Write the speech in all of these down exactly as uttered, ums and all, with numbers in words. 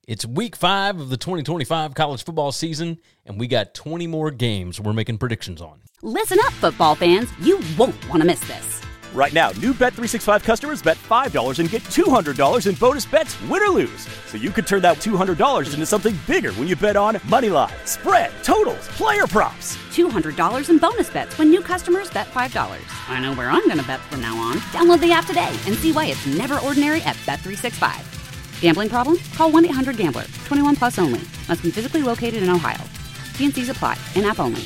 It's week five of the twenty twenty-five college football season, and we got twenty more games we're making predictions on. Listen up, football fans. You won't want to miss this. Right now, new Bet three sixty-five customers bet five dollars and get two hundred dollars in bonus bets, win or lose. So you could turn that two hundred dollars into something bigger when you bet on money line, spread, totals, player props. two hundred dollars in bonus bets when new customers bet five dollars. I know where I'm going to bet from now on. Download the app today and see why it's never ordinary at Bet three sixty-five. Gambling problem? Call one eight hundred gambler. twenty-one plus only. Must be physically located in Ohio. T and C's apply. In-app only.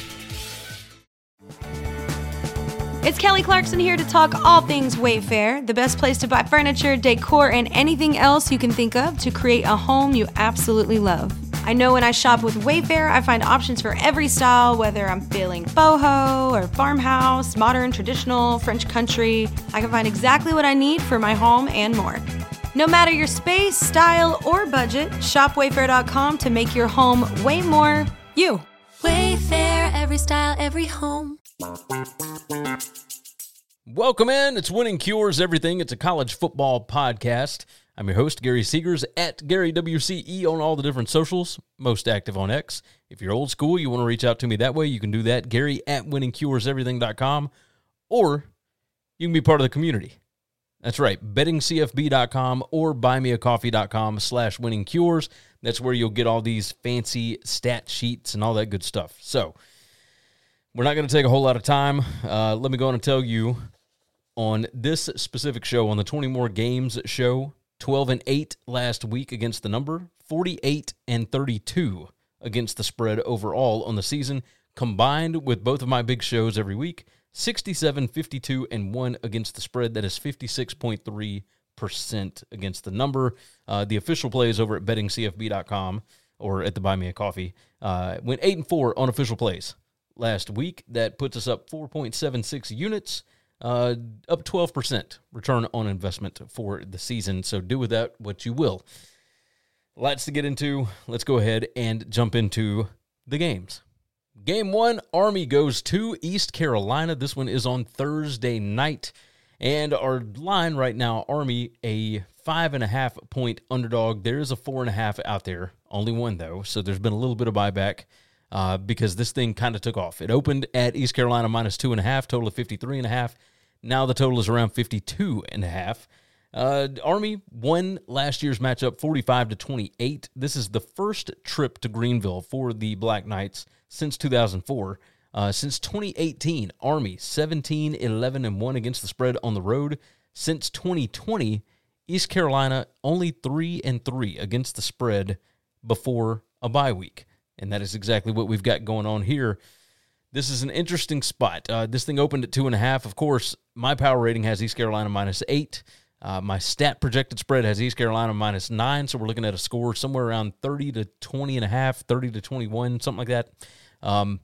It's Kelly Clarkson here to talk all things Wayfair, the best place to buy furniture, decor, and anything else you can think of to create a home you absolutely love. I know when I shop with Wayfair, I find options for every style, whether I'm feeling boho or farmhouse, modern, traditional, French country. I can find exactly what I need for my home and more. No matter your space, style, or budget, shop wayfair dot com to make your home way more you. Wayfair, every style, every home. Welcome in. It's Winning Cures Everything. It's a college football podcast. I'm your host, Gary Seegers, at Gary W C E on all the different socials, most active on X. If you're old school, you want to reach out to me that way, you can do that, Gary at winning cures everything dot com, or you can be part of the community. That's right, betting c f b dot com or buymeacoffee dot com slash winning cures. That's where you'll get all these fancy stat sheets and all that good stuff. So, we're not going to take a whole lot of time. Uh, let me go on and tell you, on this specific show, on the twenty More Games show, twelve and eight last week against the number, forty-eight and thirty-two against the spread overall on the season, combined with both of my big shows every week, sixty-seven, fifty-two, and one against the spread. That is fifty-six point three percent against the number. Uh, the official plays over at betting c f b dot com or at the Buy Me a Coffee uh, went eight and four on official plays last week. That puts us up four point seven six units, uh, up twelve percent return on investment for the season. So do with that what you will. Lots to get into. Let's go ahead and jump into the games. Game one, Army goes to East Carolina. This one is on Thursday night. And our line right now, Army, a five and a half point underdog. There is a four and a half out there. Only one, though. So there's been a little bit of buyback uh, because this thing kind of took off. It opened at East Carolina minus two and a half, total of fifty-three and a half. Now the total is around fifty-two and a half. Uh, Army won last year's matchup forty-five to twenty-eight. This is the first trip to Greenville for the Black Knights since two thousand four. Uh, since twenty eighteen, Army seventeen, eleven, and one against the spread on the road. Since twenty twenty, East Carolina only three and three against the spread before a bye week. And that is exactly what we've got going on here. This is an interesting spot. Uh, this thing opened at two and a half. Of course, my power rating has East Carolina minus eight. Uh, my stat projected spread has East Carolina minus nine, so we're looking at a score somewhere around thirty to twenty and a half, thirty to twenty-one, something like that. Um,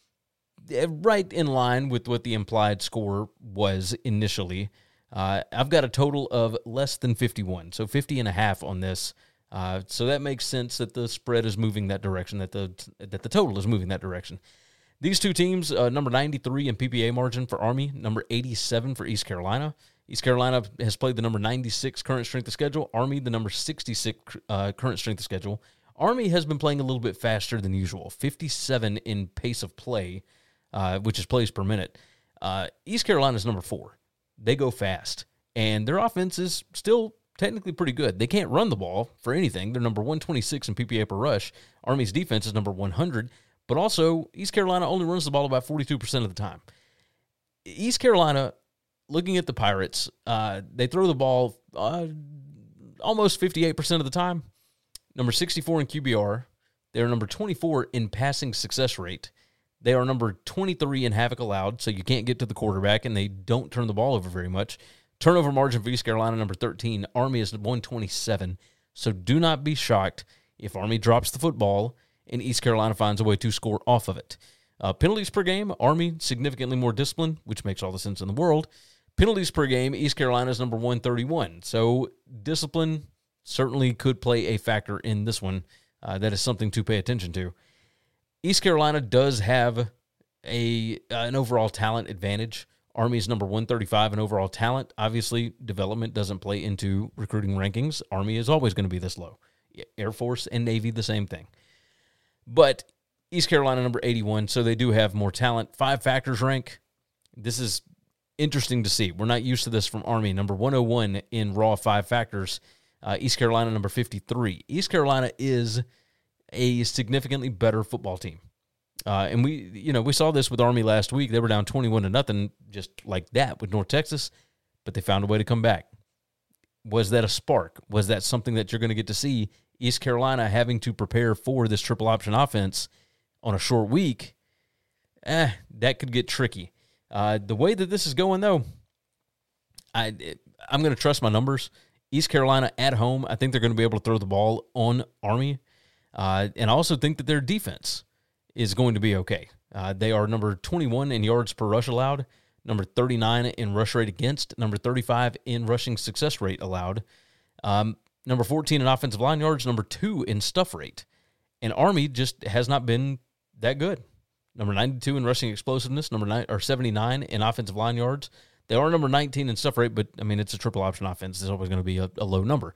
right in line with what the implied score was initially. Uh, I've got a total of less than fifty-one, so fifty and a half on this. Uh, so that makes sense that the spread is moving that direction, that the that the total is moving that direction. These two teams, uh, number ninety-three in P P A margin for Army, number eighty-seven for East Carolina. East Carolina has played the number ninety-six current strength of schedule. Army, the number sixty-six uh, current strength of schedule. Army has been playing a little bit faster than usual, fifty-seven in pace of play, uh, which is plays per minute. Uh, East Carolina is number four. They go fast, and their offense is still technically pretty good. They can't run the ball for anything. They're number one twenty-six in P P A per rush. Army's defense is number one hundred, but also East Carolina only runs the ball about forty-two percent of the time. East Carolina, looking at the Pirates, uh, they throw the ball uh, almost fifty-eight percent of the time. Number sixty-four in Q B R. They are number twenty-four in passing success rate. They are number twenty-three in havoc allowed, so you can't get to the quarterback, and they don't turn the ball over very much. Turnover margin for East Carolina, number thirteen. Army is one twenty-seven, so do not be shocked if Army drops the football and East Carolina finds a way to score off of it. Uh, penalties per game, Army significantly more disciplined, which makes all the sense in the world. Penalties per game, East Carolina is number one thirty-one, so discipline certainly could play a factor in this one. Uh, that is something to pay attention to. East Carolina does have a uh, an overall talent advantage. Army is number one thirty-five in overall talent. Obviously, development doesn't play into recruiting rankings. Army is always going to be this low. Air Force and Navy, the same thing. But East Carolina, number eighty-one, so they do have more talent. Five factors rank. This is interesting to see. We're not used to this from Army. Number one oh one in raw five factors. Uh, East Carolina, number fifty-three. East Carolina is a significantly better football team. Uh, and we, you know, we saw this with Army last week. They were down twenty-one to nothing, just like that with North Texas, but they found a way to come back. Was that a spark? Was that something that you're going to get to see East Carolina having to prepare for this triple option offense on a short week? Eh, that could get tricky. Uh, the way that this is going, though, I, I'm going to trust my numbers. East Carolina at home, I think they're going to be able to throw the ball on Army. Uh, and I also think that their defense is going to be okay. Uh, they are number twenty-one in yards per rush allowed, number thirty-nine in rush rate against, number thirty-five in rushing success rate allowed, um, number fourteen in offensive line yards, number two in stuff rate. And Army just has not been that good. Number ninety-two in rushing explosiveness, number nine or seventy-nine in offensive line yards. They are number nineteen in stuff rate, but, I mean, it's a triple option offense. There's always going to be a, a low number.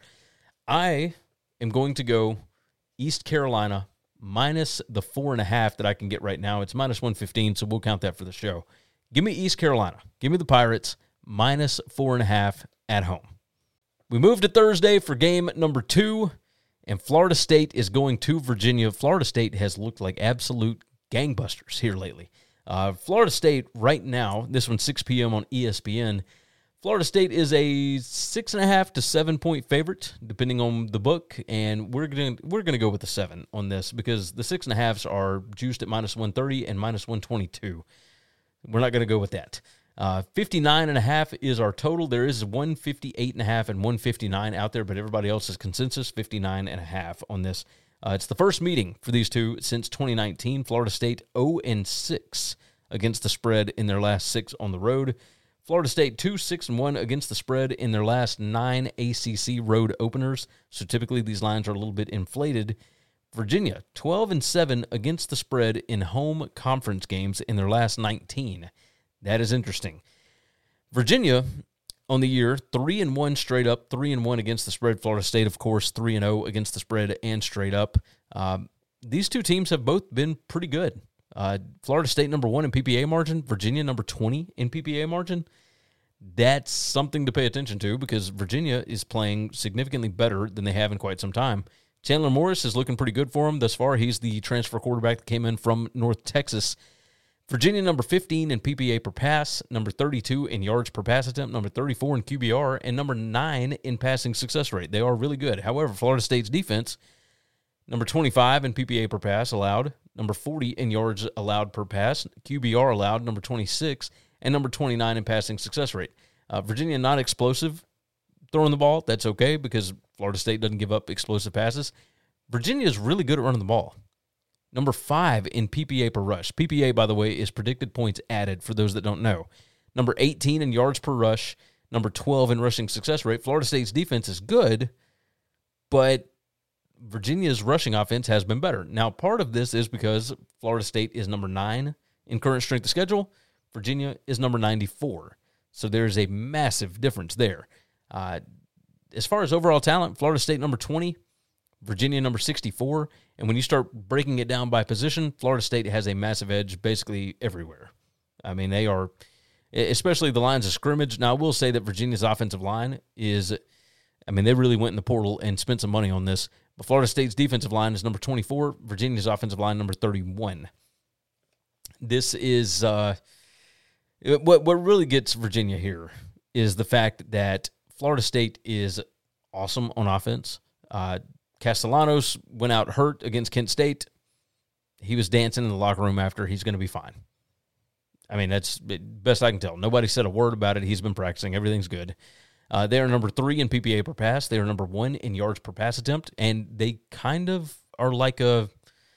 I am going to go East Carolina minus the four and a half that I can get right now. It's minus one fifteen, so we'll count that for the show. Give me East Carolina. Give me the Pirates minus four and a half at home. We move to Thursday for game number two, and Florida State is going to Virginia. Florida State has looked like absolute gangbusters here lately. Uh, Florida State right now, this one's six p.m. on E S P N. Florida State is a six and a half to seven point favorite, depending on the book, and we're gonna we're gonna go with the seven on this because the six and a halves are juiced at minus one thirty and minus one twenty two. We're not gonna go with that. Uh, fifty-nine and a half is our total. There is one fifty-eight and a half and one fifty-nine out there, but everybody else's consensus fifty-nine and a half on this. Uh, it's the first meeting for these two since twenty nineteen. Florida State oh and six against the spread in their last six on the road. Florida State two six and one against the spread in their last nine A C C road openers. So typically these lines are a little bit inflated. Virginia twelve and seven against the spread in home conference games in their last nineteen. That is interesting. Virginia on the year, three and one straight up, three and one against the spread. Florida State, of course, three and zero against the spread and straight up. Um, these two teams have both been pretty good. Uh, Florida State number one in P P A margin, Virginia number twenty in P P A margin. That's something to pay attention to because Virginia is playing significantly better than they have in quite some time. Chandler Morris is looking pretty good for him thus far. He's the transfer quarterback that came in from North Texas. Virginia number fifteen in P P A per pass, number thirty-two in yards per pass attempt, number thirty-four in Q B R, and number nine in passing success rate. They are really good. However, Florida State's defense, number twenty-five in P P A per pass allowed, number forty in yards allowed per pass, Q B R allowed, number twenty-six, and number twenty-nine in passing success rate. Uh, Virginia not explosive throwing the ball. That's okay because Florida State doesn't give up explosive passes. Virginia is really good at running the ball. Number five in P P A per rush. P P A, by the way, is predicted points added for those that don't know. Number eighteen in yards per rush. Number twelve in rushing success rate. Florida State's defense is good, but Virginia's rushing offense has been better. Now, part of this is because Florida State is number nine in current strength of schedule. Virginia is number ninety-four. So there's a massive difference there. Uh, as far as overall talent, Florida State number twenty, Virginia number sixty-four. And when you start breaking it down by position, Florida State has a massive edge basically everywhere. I mean, they are, especially the lines of scrimmage. Now, I will say that Virginia's offensive line is, I mean, they really went in the portal and spent some money on this. But Florida State's defensive line is number twenty-four, Virginia's offensive line number thirty-one. This is, uh, what, what really gets Virginia here is the fact that Florida State is awesome on offense. Uh, Castellanos went out hurt against Kent State. He was dancing in the locker room after. He's going to be fine. I mean, that's best I can tell. Nobody said a word about it. He's been practicing. Everything's good. Uh, they are number three in P P A per pass. They are number one in yards per pass attempt, and they kind of are like a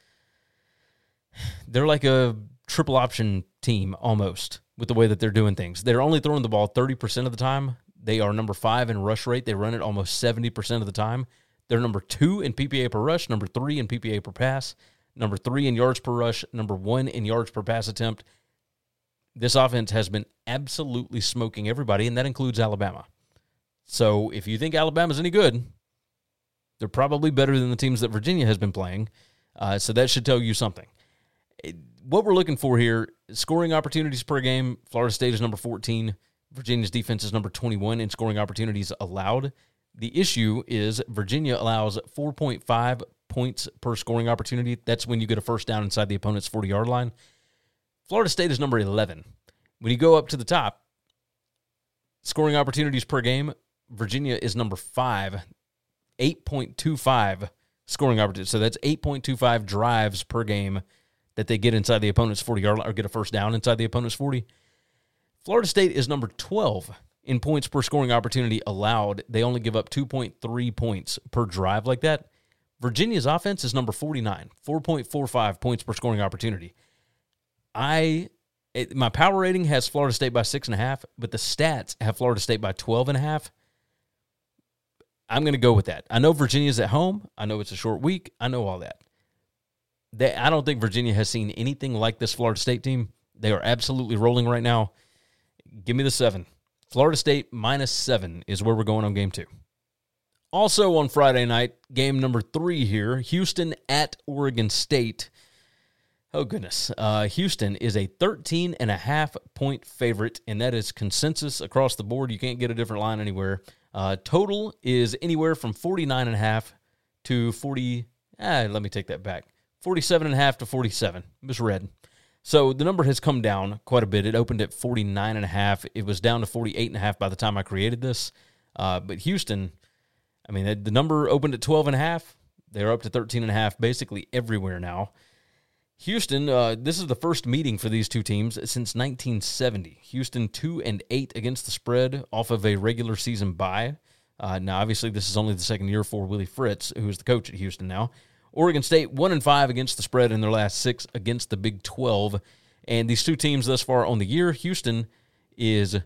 they're like a triple option team almost with the way that they're doing things. They're only throwing the ball thirty percent of the time. They are number five in rush rate. They run it almost seventy percent of the time. They're number two in P P A per rush, number three in P P A per pass, number three in yards per rush, number one in yards per pass attempt. This offense has been absolutely smoking everybody, and that includes Alabama. So if you think Alabama's any good, They're probably better than the teams that Virginia has been playing, uh, so that should tell you something. It, what we're looking for here, scoring opportunities per game, Florida State is number fourteen. Virginia's defense is number twenty-one in scoring opportunities allowed. The issue is Virginia allows four point five points per scoring opportunity. That's when you get a first down inside the opponent's forty-yard line. Florida State is number eleven. When you go up to the top, scoring opportunities per game, Virginia is number five, eight point two five scoring opportunities. So that's eight point two five drives per game that they get inside the opponent's forty-yard line or get a first down inside the opponent's forty. Florida State is number twelve in points per scoring opportunity allowed. They only give up two point three points per drive like that. Virginia's offense is number forty-nine, four point four five points per scoring opportunity. I, it, my power rating has Florida State by six and a half, but the stats have Florida State by twelve and a half. I'm going to go with that. I know Virginia's at home. I know it's a short week. I know all that. They, I don't think Virginia has seen anything like this Florida State team. They are absolutely rolling right now. Give me the seven. Florida State minus seven is where we're going on game two. Also on Friday night, game number three here, Houston at Oregon State. Oh, goodness. Uh, Houston is a thirteen and a half point favorite, and that is consensus across the board. You can't get a different line anywhere. Uh, total is anywhere from forty-nine and a half to forty. Ah, let me take that back. forty-seven and a half to forty-seven. Misread. So the number has come down quite a bit. It opened at forty-nine and a half. It was down to forty-eight and a half by the time I created this. Uh, but Houston, I mean, the number opened at twelve and a half. They're up to thirteen and a half basically everywhere now. Houston, uh, this is the first meeting for these two teams since nineteen seventy. Houston two and eight against the spread off of a regular season bye. Uh, now, obviously, this is only the second year for Willie Fritz, who is the coach at Houston now. Oregon State one and five against the spread in their last six against the Big twelve. And these two teams thus far on the year, Houston is,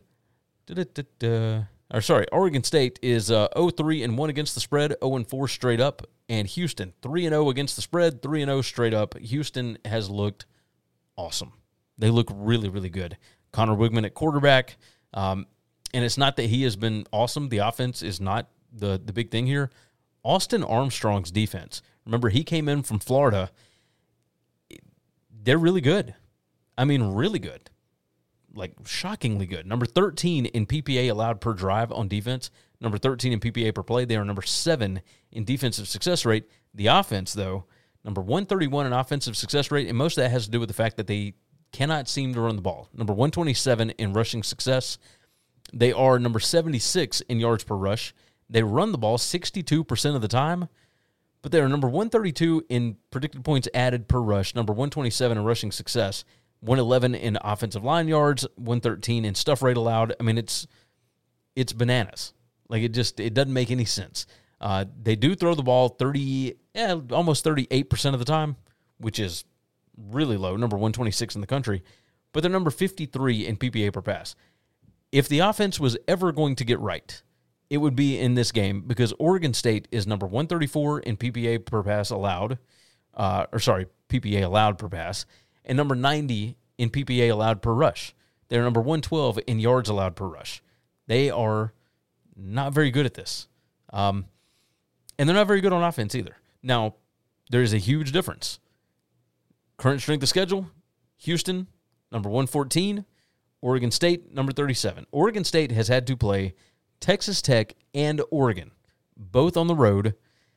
or sorry, Oregon State is uh, oh three and one against the spread, oh and four straight up. And Houston, three and oh against the spread, three and oh straight up. Houston has looked awesome. They look really, really good. Connor Wigman at quarterback. Um, and it's not that he has been awesome. The offense is not the, the big thing here. Austin Armstrong's defense. Remember, he came in from Florida. They're really good. I mean, really good. Like, shockingly good. Number thirteen in P P A allowed per drive on defense. Number thirteen in P P A per play. They are number seven in defensive success rate. The offense, though, number one thirty-one in offensive success rate, and most of that has to do with the fact that they cannot seem to run the ball. Number one twenty-seven in rushing success. They are number seventy-six in yards per rush. They run the ball sixty-two percent of the time, but they are number one thirty-two in predicted points added per rush, number one twenty-seven in rushing success, one eleven in offensive line yards, one thirteen in stuff rate allowed. I mean, it's it's bananas. Like, it just, it doesn't make any sense. Uh, they do throw the ball thirty, yeah, almost thirty-eight percent of the time, which is really low, number one twenty-six in the country, but they're number fifty-three in P P A per pass. If the offense was ever going to get right, it would be in this game because Oregon State is number one thirty-four in P P A per pass allowed, uh, or sorry, P P A allowed per pass, and number ninety in P P A allowed per rush. They're number one twelve in yards allowed per rush. They are not very good at this. Um, and they're not very good on offense either. Now, there is a huge difference. Current strength of schedule, Houston, number one fourteen, Oregon State, number thirty-seven. Oregon State has had to play Texas Tech and Oregon, both on the road.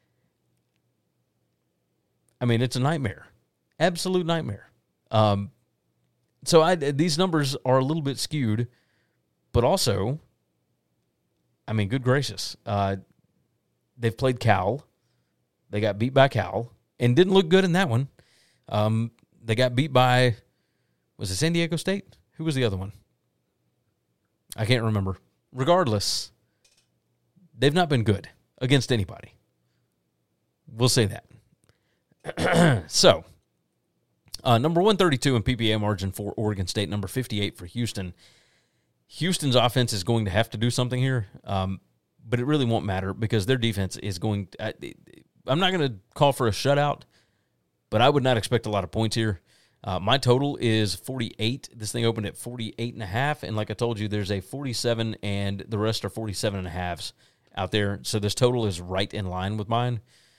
I mean, it's a nightmare. Absolute nightmare. Um, so I, these numbers are a little bit skewed, but also, I mean, good gracious. Uh, they've played Cal. They got beat by Cal and didn't look good in that one. Um, they got beat by, was it San Diego State? Who was the other one? I can't remember. Regardless, they've not been good against anybody. We'll say that. So, uh, number one thirty-two in P P A margin for Oregon State, number fifty-eight for Houston. Houston's offense is going to have to do something here, um, but it really won't matter because their defense is going to, I, I'm not going to call for a shutout, but I would not expect a lot of points here. Uh, my total is forty-eight. This thing opened at forty-eight and a half, and like I told you, there's a forty-seven, and the rest are forty-seven and a halves out there. So this total is right in line with mine.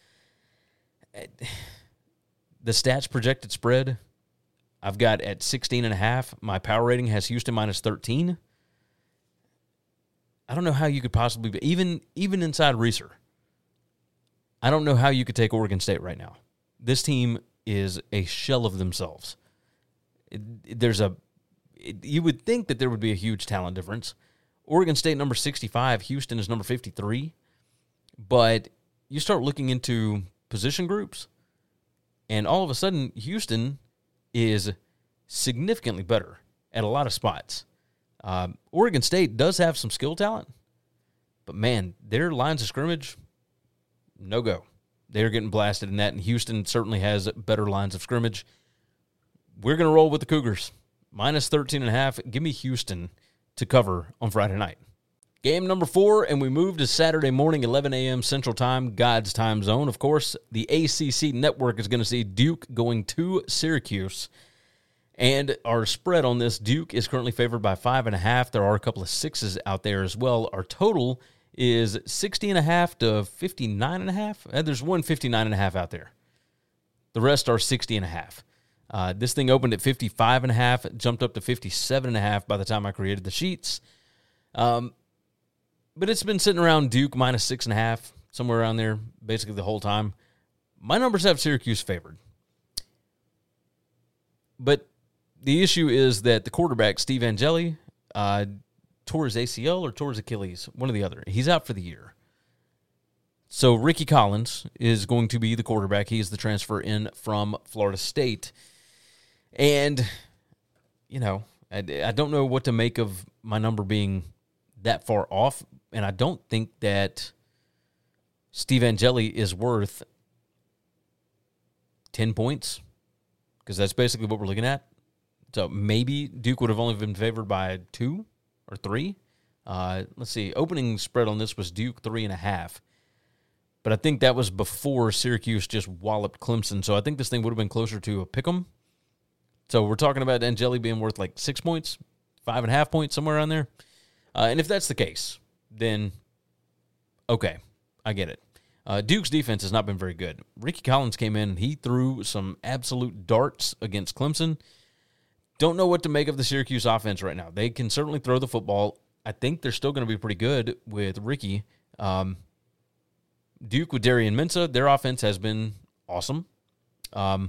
The stats projected spread, I've got at sixteen and a half. My power rating has Houston minus thirteen. I don't know how you could possibly be, even, even inside Reeser, I don't know how you could take Oregon State right now. This team is a shell of themselves. It, it, there's a, it, you would think that there would be a huge talent difference. Oregon State number sixty-five, Houston is number fifty-three. But you start looking into position groups, and all of a sudden, Houston is significantly better at a lot of spots. Uh, Oregon State does have some skill talent, but man, their lines of scrimmage, no go. They're getting blasted in that, and Houston certainly has better lines of scrimmage. We're going to roll with the Cougars. Minus thirteen and a half. Give me Houston to cover on Friday night. Game number four, and we move to Saturday morning, eleven a.m. Central Time, God's time zone. Of course, the A C C Network is going to see Duke going to Syracuse. And our spread on this, Duke is currently favored by five and a half. There are a couple of sixes out there as well. Our total is sixty and a half to fifty-nine and a half. And there's one fifty-nine and a half out there. The rest are sixty and a half. Uh, this thing opened at fifty-five and a half, jumped up to fifty-seven and a half by the time I created the sheets. Um, but it's been sitting around Duke minus six and a half, somewhere around there, basically the whole time. My numbers have Syracuse favored. But the issue is that the quarterback, Steve Angeli, uh, tore his A C L or tore his Achilles, one or the other. He's out for the year. So Ricky Collins is going to be the quarterback. He is the transfer in from Florida State. And, you know, I, I don't know what to make of my number being that far off, and I don't think that Steve Angeli is worth ten points, because that's basically what we're looking at. So maybe Duke would have only been favored by two or three. Uh, let's see. Opening spread on this was Duke three and a half. But I think that was before Syracuse just walloped Clemson. So I think this thing would have been closer to a pick 'em. So we're talking about Angeli being worth like six points, five and a half points, somewhere around there. Uh, and if that's the case, then okay, I get it. Uh, Duke's defense has not been very good. Ricky Collins came in and he threw some absolute darts against Clemson. Don't know what to make of the Syracuse offense right now. They can certainly throw the football. I think they're still going to be pretty good with Ricky. Um, Duke with Darian Mensah, their offense has been awesome. Um,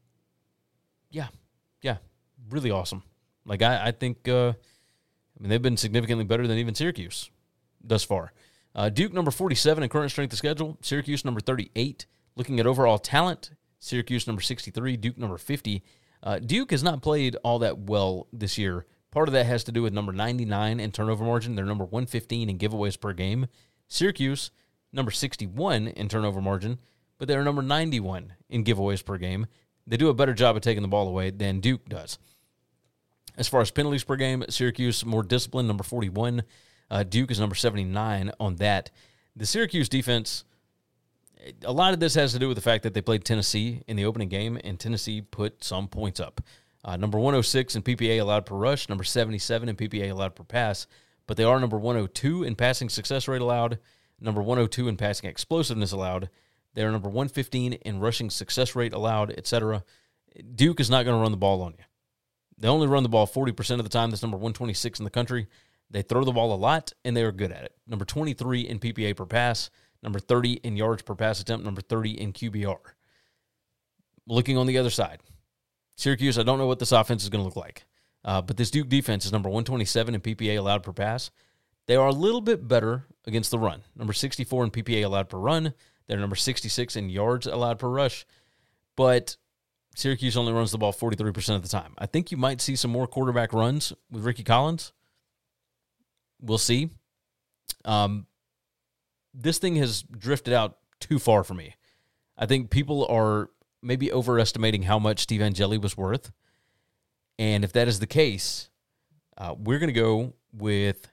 yeah, yeah, really awesome. Like, I, I think, uh, I mean, they've been significantly better than even Syracuse thus far. Uh, Duke, number forty-seven in current strength of schedule. Syracuse, number thirty-eight. Looking at overall talent, Syracuse, number sixty-three. Duke, number fifty. Uh, Duke has not played all that well this year. Part of that has to do with number ninety-nine in turnover margin. They're number one fifteen in giveaways per game. Syracuse, number sixty-one in turnover margin, but they're number ninety-one in giveaways per game. They do a better job of taking the ball away than Duke does. As far as penalties per game, Syracuse more disciplined, number forty-one. Uh, Duke is number seventy-nine on that. The Syracuse defense, a lot of this has to do with the fact that they played Tennessee in the opening game, and Tennessee put some points up. Uh, number one oh six in P P A allowed per rush, number seventy-seven in P P A allowed per pass, but they are number one oh two in passing success rate allowed, number one oh two in passing explosiveness allowed. They are number one fifteen in rushing success rate allowed, et cetera. Duke is not going to run the ball on you. They only run the ball forty percent of the time. That's number one twenty-six in the country. They throw the ball a lot, and they are good at it. Number twenty-three in P P A per pass, number thirty in yards per pass attempt, number thirty in Q B R. Looking on the other side, Syracuse, I don't know what this offense is going to look like, uh, but this Duke defense is number one twenty-seven in P P A allowed per pass. They are a little bit better against the run. Number sixty-four in P P A allowed per run. They're number sixty-six in yards allowed per rush. But Syracuse only runs the ball forty-three percent of the time. I think you might see some more quarterback runs with Ricky Collins. We'll see. Um, this thing has drifted out too far for me. I think people are maybe overestimating how much Steve Angeli was worth. And if that is the case, uh, we're going to go with,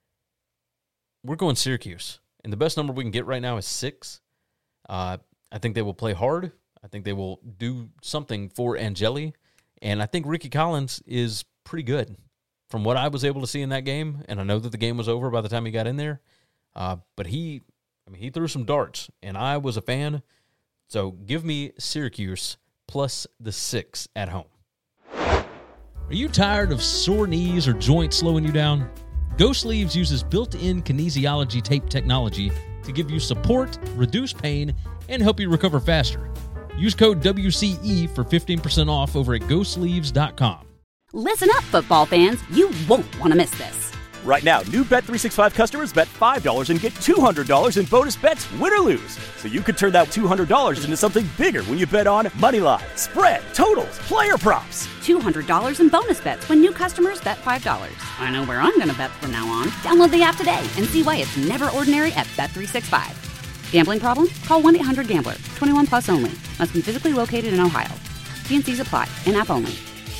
we're going Syracuse. And the best number we can get right now is six. Uh, I think they will play hard. I think they will do something for Angeli. And I think Ricky Collins is pretty good. From what I was able to see in that game, and I know that the game was over by the time he got in there, Uh, but he, I mean, he threw some darts, and I was a fan. So give me Syracuse plus the six at home. Are you tired of sore knees or joints slowing you down? Go Sleeves uses built-in kinesiology tape technology to give you support, reduce pain, and help you recover faster. Use code W C E for fifteen percent off over at go sleeves dot com. Listen up, football fans. You won't want to miss this. Right now, new Bet three sixty-five customers bet five dollars and get two hundred dollars in bonus bets, win or lose. So you could turn that two hundred dollars into something bigger when you bet on Moneyline, spread, totals, player props. two hundred dollars in bonus bets when new customers bet five dollars. I know where I'm going to bet from now on. Download the app today and see why it's never ordinary at Bet three sixty-five. Gambling problem? Call one eight hundred gambler. twenty-one plus only. Must be physically located in Ohio. T and C's apply. In-app only.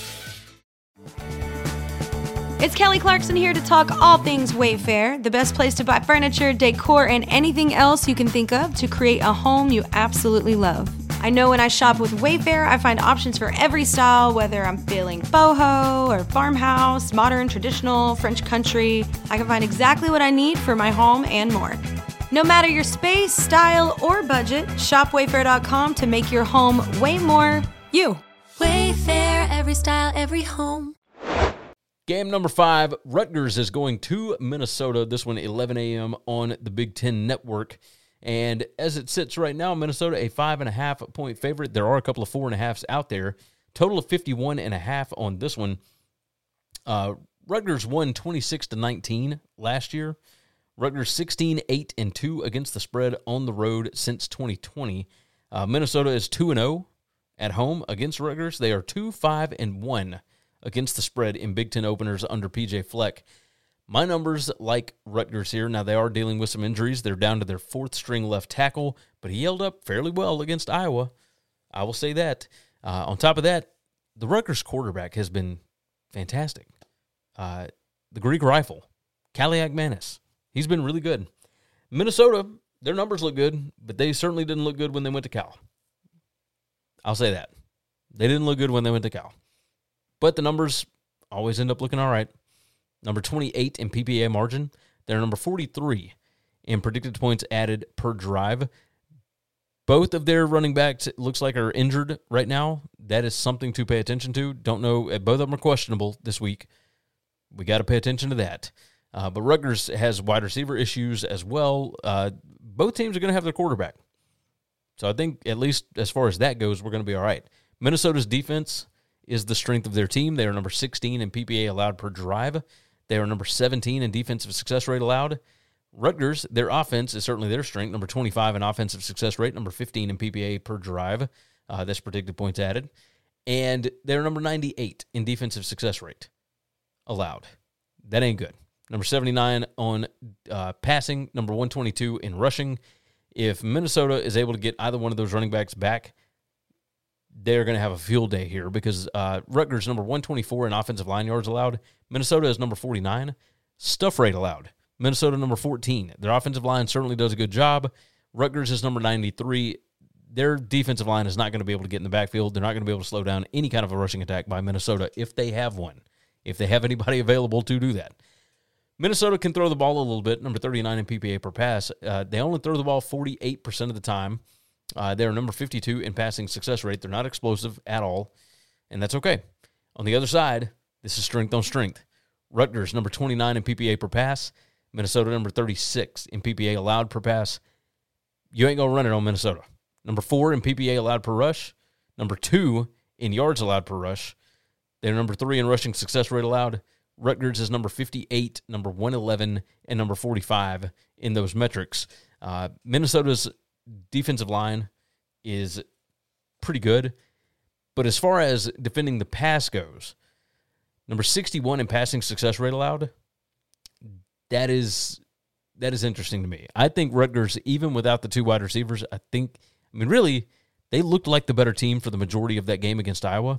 It's Kelly Clarkson here to talk all things Wayfair, the best place to buy furniture, decor, and anything else you can think of to create a home you absolutely love. I know when I shop with Wayfair, I find options for every style, whether I'm feeling boho or farmhouse, modern, traditional, French country. I can find exactly what I need for my home and more. No matter your space, style, or budget, shop wayfair dot com to make your home way more you. Wayfair, every style, every home. Game number five, Rutgers is going to Minnesota. This one, eleven a.m. on the Big Ten Network. And as it sits right now, Minnesota, a five and a half point favorite. There are a couple of four and a halves out there. Total of fifty-one and a half on this one. Uh, Rutgers won twenty-six to nineteen last year. Rutgers sixteen, eight, and two against the spread on the road since twenty twenty. Uh, Minnesota is two and oh at home against Rutgers. They are two, five, and one against the spread in Big Ten openers under P J Fleck. My numbers like Rutgers here. Now, they are dealing with some injuries. They're down to their fourth string left tackle, but he held up fairly well against Iowa. I will say that. Uh, on top of that, the Rutgers quarterback has been fantastic. Uh, the Greek rifle, Kaliakmanis. He's been really good. Minnesota, their numbers look good, but they certainly didn't look good when they went to Cal. I'll say that. They didn't look good when they went to Cal. But the numbers always end up looking all right. Number twenty-eight in P P A margin. They're number forty-three in predicted points added per drive. Both of their running backs, it looks like, are injured right now. That is something to pay attention to. Don't know. Both of them are questionable this week. We got to pay attention to that. Uh, but Rutgers has wide receiver issues as well. Uh, both teams are going to have their quarterback. So I think, at least as far as that goes, we're going to be all right. Minnesota's defense is the strength of their team. They are number sixteen in P P A allowed per drive. They are number seventeen in defensive success rate allowed. Rutgers, their offense is certainly their strength. Number twenty-five in offensive success rate. Number fifteen in P P A per drive. Uh, that's predicted points added. And they're number ninety-eight in defensive success rate allowed. That ain't good. Number seventy-nine on uh, passing, number one twenty-two in rushing. If Minnesota is able to get either one of those running backs back, they're going to have a field day here because uh, Rutgers number one twenty-four in offensive line yards allowed. Minnesota is number forty-nine. Stuff rate allowed. Minnesota number fourteen. Their offensive line certainly does a good job. Rutgers is number ninety-three. Their defensive line is not going to be able to get in the backfield. They're not going to be able to slow down any kind of a rushing attack by Minnesota if they have one, if they have anybody available to do that. Minnesota can throw the ball a little bit, number thirty-nine in P P A per pass. Uh, they only throw the ball forty-eight percent of the time. Uh, they're number fifty-two in passing success rate. They're not explosive at all, and that's okay. On the other side, this is strength on strength. Rutgers, number twenty-nine in P P A per pass. Minnesota, number thirty-six in P P A allowed per pass. You ain't going to run it on Minnesota. Number four in P P A allowed per rush. Number two in yards allowed per rush. They're number three in rushing success rate allowed. Rutgers is number fifty-eight, number one eleven, and number forty-five in those metrics. Uh, Minnesota's defensive line is pretty good. But as far as defending the pass goes, number sixty-one in passing success rate allowed, that is that is interesting to me. I think Rutgers, even without the two wide receivers, I think, I mean, really, they looked like the better team for the majority of that game against Iowa.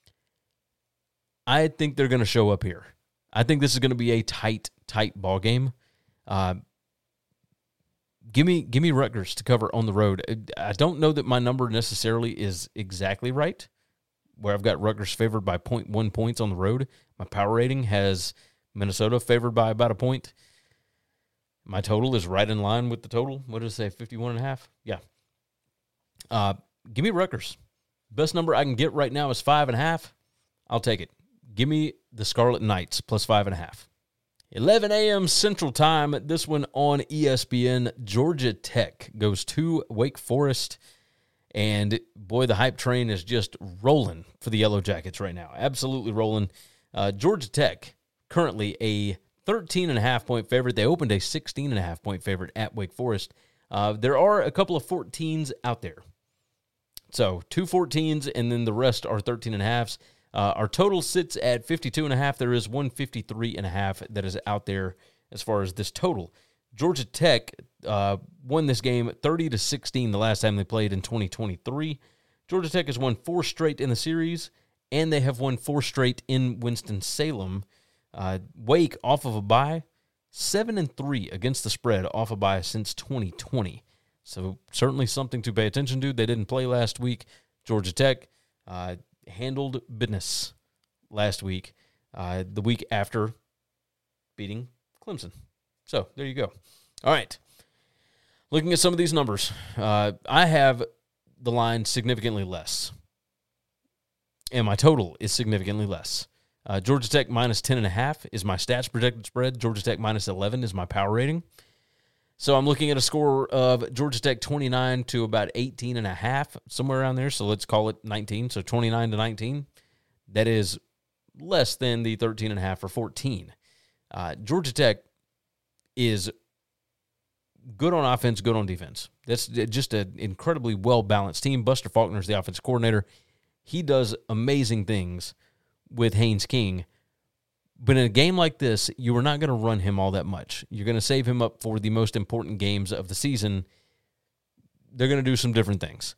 I think they're going to show up here. I think this is going to be a tight, tight ball game. Uh, give me, give me Rutgers to cover on the road. I don't know that my number necessarily is exactly right, where I've got Rutgers favored by zero point one points on the road. My power rating has Minnesota favored by about a point. My total is right in line with the total. What did it say, fifty-one and a half? Yeah. Uh, give me Rutgers. Best number I can get right now is five and a half. I'll take it. Give me the Scarlet Knights plus five and a half. eleven a.m. Central Time. This one on E S P N. Georgia Tech goes to Wake Forest. And, boy, the hype train is just rolling for the Yellow Jackets right now. Absolutely rolling. Uh, Georgia Tech, currently a thirteen and a half point favorite. They opened a sixteen and a half point favorite at Wake Forest. Uh, there are a couple of fourteens out there. So, two fourteens, and then the rest are thirteen and a halves. Uh, our total sits at fifty-two and a half. There is one fifty-three and a half that is out there as far as this total. Georgia Tech uh, won this game thirty to sixteen the last time they played in twenty twenty-three. Georgia Tech has won four straight in the series, and they have won four straight in Winston-Salem. Uh, Wake, off of a bye, seven and three against the spread off a bye since twenty twenty. So certainly something to pay attention to. They didn't play last week. Georgia Tech uh, handled business last week, uh, the week after beating Clemson. So there you go. All right. Looking at some of these numbers, uh, I have the line significantly less, and my total is significantly less. Uh, Georgia Tech minus ten and a half is my stats projected spread. Georgia Tech minus eleven is my power rating. So I'm looking at a score of Georgia Tech twenty-nine to about eighteen and a half, somewhere around there. So let's call it nineteen. So twenty-nine to nineteen. That is less than the thirteen and a half or fourteen. Uh, Georgia Tech is good on offense, good on defense. That's just an incredibly well-balanced team. Buster Faulkner is the offensive coordinator. He does amazing things with Haynes King. But in a game like this, you are not going to run him all that much. You're going to save him up for the most important games of the season. They're going to do some different things.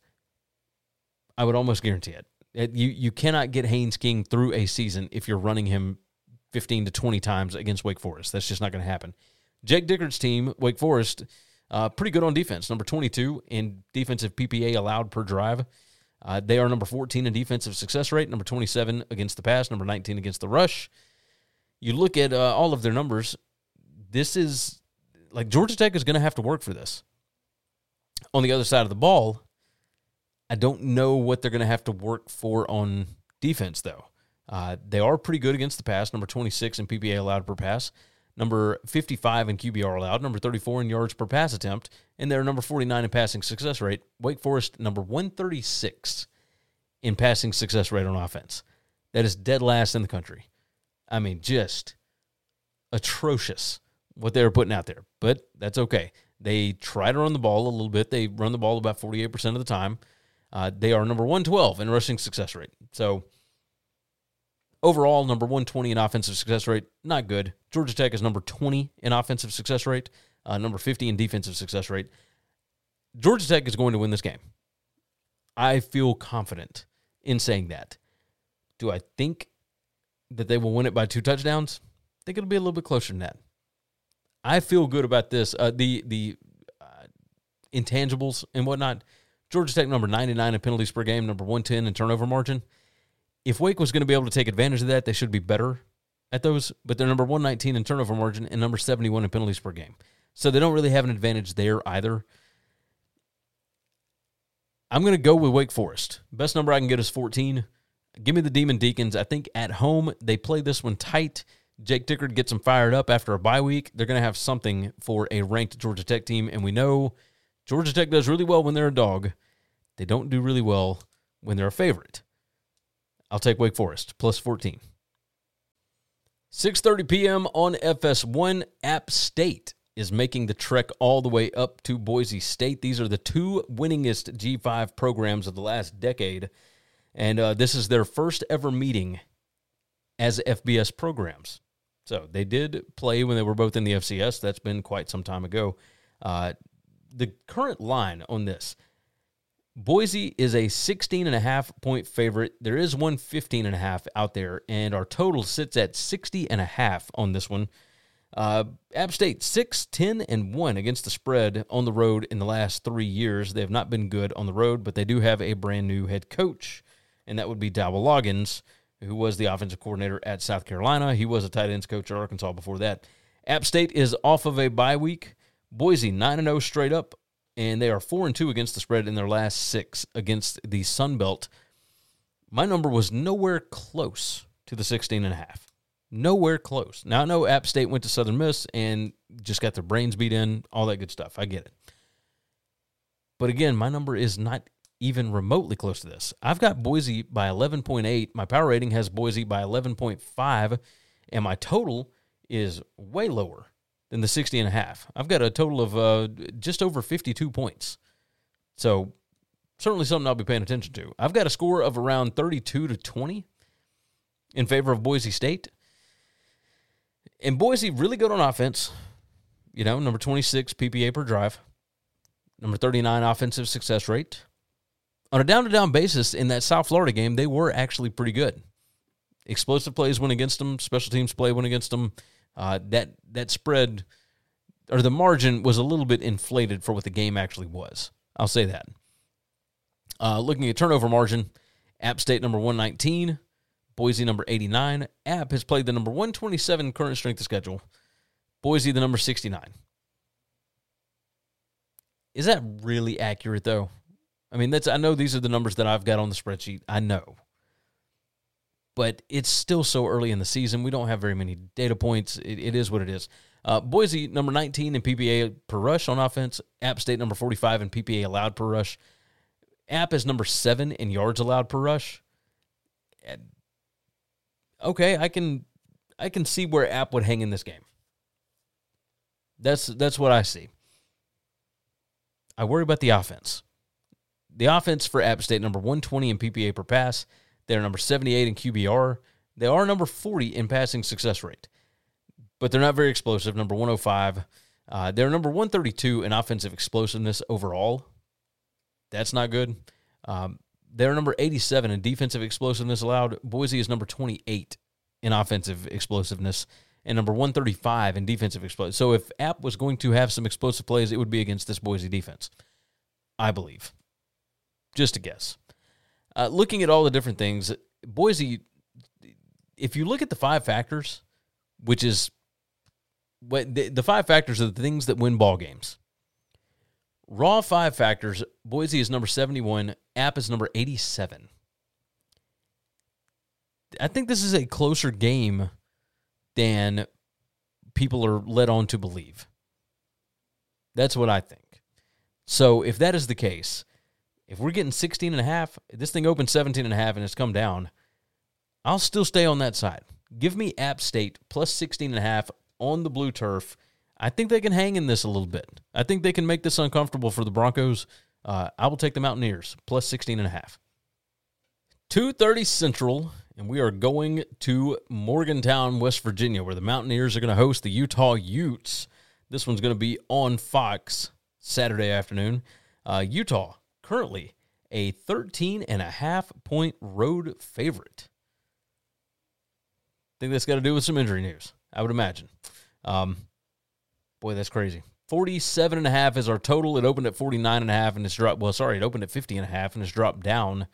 I would almost guarantee it. it you, you cannot get Haynes King through a season if you're running him fifteen to twenty times against Wake Forest. That's just not going to happen. Jake Dickert's team, Wake Forest, uh, pretty good on defense. Number twenty-two in defensive P P A allowed per drive. Uh, they are number fourteen in defensive success rate, number twenty-seven against the pass, number nineteen against the rush. You look at uh, all of their numbers, this is, like, Georgia Tech is going to have to work for this. On the other side of the ball, I don't know what they're going to have to work for on defense, though. Uh, they are pretty good against the pass, number twenty-six in P P A allowed per pass, number fifty-five in Q B R allowed, number thirty-four in yards per pass attempt, and they're number forty-nine in passing success rate. Wake Forest, number one thirty-six in passing success rate on offense. That is dead last in the country. I mean, just atrocious what they were putting out there. But that's okay. They try to run the ball a little bit. They run the ball about forty-eight percent of the time. Uh, they are number one twelve in rushing success rate. So, overall, number one twenty in offensive success rate, not good. Georgia Tech is number twenty in offensive success rate, uh, number fifty in defensive success rate. Georgia Tech is going to win this game. I feel confident in saying that. Do I think that they will win it by two touchdowns? I think it'll be a little bit closer than that. I feel good about this. Uh, the the uh, intangibles and whatnot. Georgia Tech number ninety-nine in penalties per game, number one ten in turnover margin. If Wake was going to be able to take advantage of that, they should be better at those. But they're number one nineteen in turnover margin and number seventy-one in penalties per game. So they don't really have an advantage there either. I'm going to go with Wake Forest. Best number I can get is fourteen. Give me the Demon Deacons. I think at home they play this one tight. Jake Dickert gets them fired up after a bye week. They're going to have something for a ranked Georgia Tech team, and we know Georgia Tech does really well when they're a dog. They don't do really well when they're a favorite. I'll take Wake Forest, plus fourteen. six thirty p.m. on F S one, App State is making the trek all the way up to Boise State. These are the two winningest G five programs of the last decade. And uh, this is their first ever meeting as F B S programs. So they did play when they were both in the F C S. That's been quite some time ago. Uh, the current line on this, Boise is a sixteen and a half point favorite. There is one fifteen and a half out there, and our total sits at sixty and a half on this one. Uh, App State, six, ten, and one against the spread on the road in the last three years. They have not been good on the road, but they do have a brand new head coach, and that would be Dowell Loggins, who was the offensive coordinator at South Carolina. He was a tight ends coach at Arkansas before that. App State is off of a bye week. Boise nine and oh straight up, and they are four and two against the spread in their last six against the Sun Belt. My number was nowhere close to the sixteen and a half. Nowhere close. Now, I know App State went to Southern Miss and just got their brains beat in, all that good stuff. I get it. But again, my number is not even remotely close to this. I've got Boise by eleven point eight. My power rating has Boise by eleven point five, and my total is way lower than the sixty and a half. I've got a total of uh, just over fifty-two points. So certainly something I'll be paying attention to. I've got a score of around thirty-two to twenty in favor of Boise State. And Boise really good on offense. You know, number twenty-six P P A per drive. Number thirty-nine offensive success rate. On a down-to-down basis, in that South Florida game, they were actually pretty good. Explosive plays went against them. Special teams play went against them. Uh, that that spread, or the margin, was a little bit inflated for what the game actually was. I'll say that. Uh, looking at turnover margin, App State number one nineteen, Boise number eighty-nine. App has played the number one twenty-seven current strength of schedule. Boise the number sixty-nine. Is that really accurate, though? I mean, that's I know these are the numbers that I've got on the spreadsheet. I know. But it's still so early in the season. We don't have very many data points. It, it is what it is. Uh, Boise, number nineteen in P P A per rush on offense. App State, number forty-five in P P A allowed per rush. App is number seven in yards allowed per rush. And, okay, I can I can see where App would hang in this game. That's that's what I see. I worry about the offense. The offense for App State, number one twenty in P P A per pass. They're number seventy-eight in Q B R. They are number forty in passing success rate. But they're not very explosive, number one oh five. Uh, they're number one thirty-two in offensive explosiveness overall. That's not good. Um, they're number eighty-seven in defensive explosiveness allowed. Boise is number twenty-eight in offensive explosiveness and number one thirty-five in defensive explosiveness. So if App was going to have some explosive plays, it would be against this Boise defense, I believe. Just a guess. Uh, looking at all the different things, Boise, if you look at the five factors, which is what the, the five factors are the things that win ball games. Raw five factors, Boise is number seventy-one, App is number eighty-seven. I think this is a closer game than people are led on to believe. That's what I think. So if that is the case, if we're getting sixteen and a half, this thing opened seventeen and a half and it's come down, I'll still stay on that side. Give me App State plus sixteen and a half on the blue turf. I think they can hang in this a little bit. I think they can make this uncomfortable for the Broncos. Uh, I will take the Mountaineers plus sixteen and a half. two thirty Central, and we are going to Morgantown, West Virginia, where the Mountaineers are going to host the Utah Utes. This one's going to be on Fox Saturday afternoon. Uh, Utah, currently a thirteen and a half point road favorite. I think that's got to do with some injury news, I would imagine. Um, boy, that's crazy. forty-seven and a half is our total. It opened at forty-nine and a half and it's dropped. Well, sorry, it opened at fifty and a half and it's dropped down.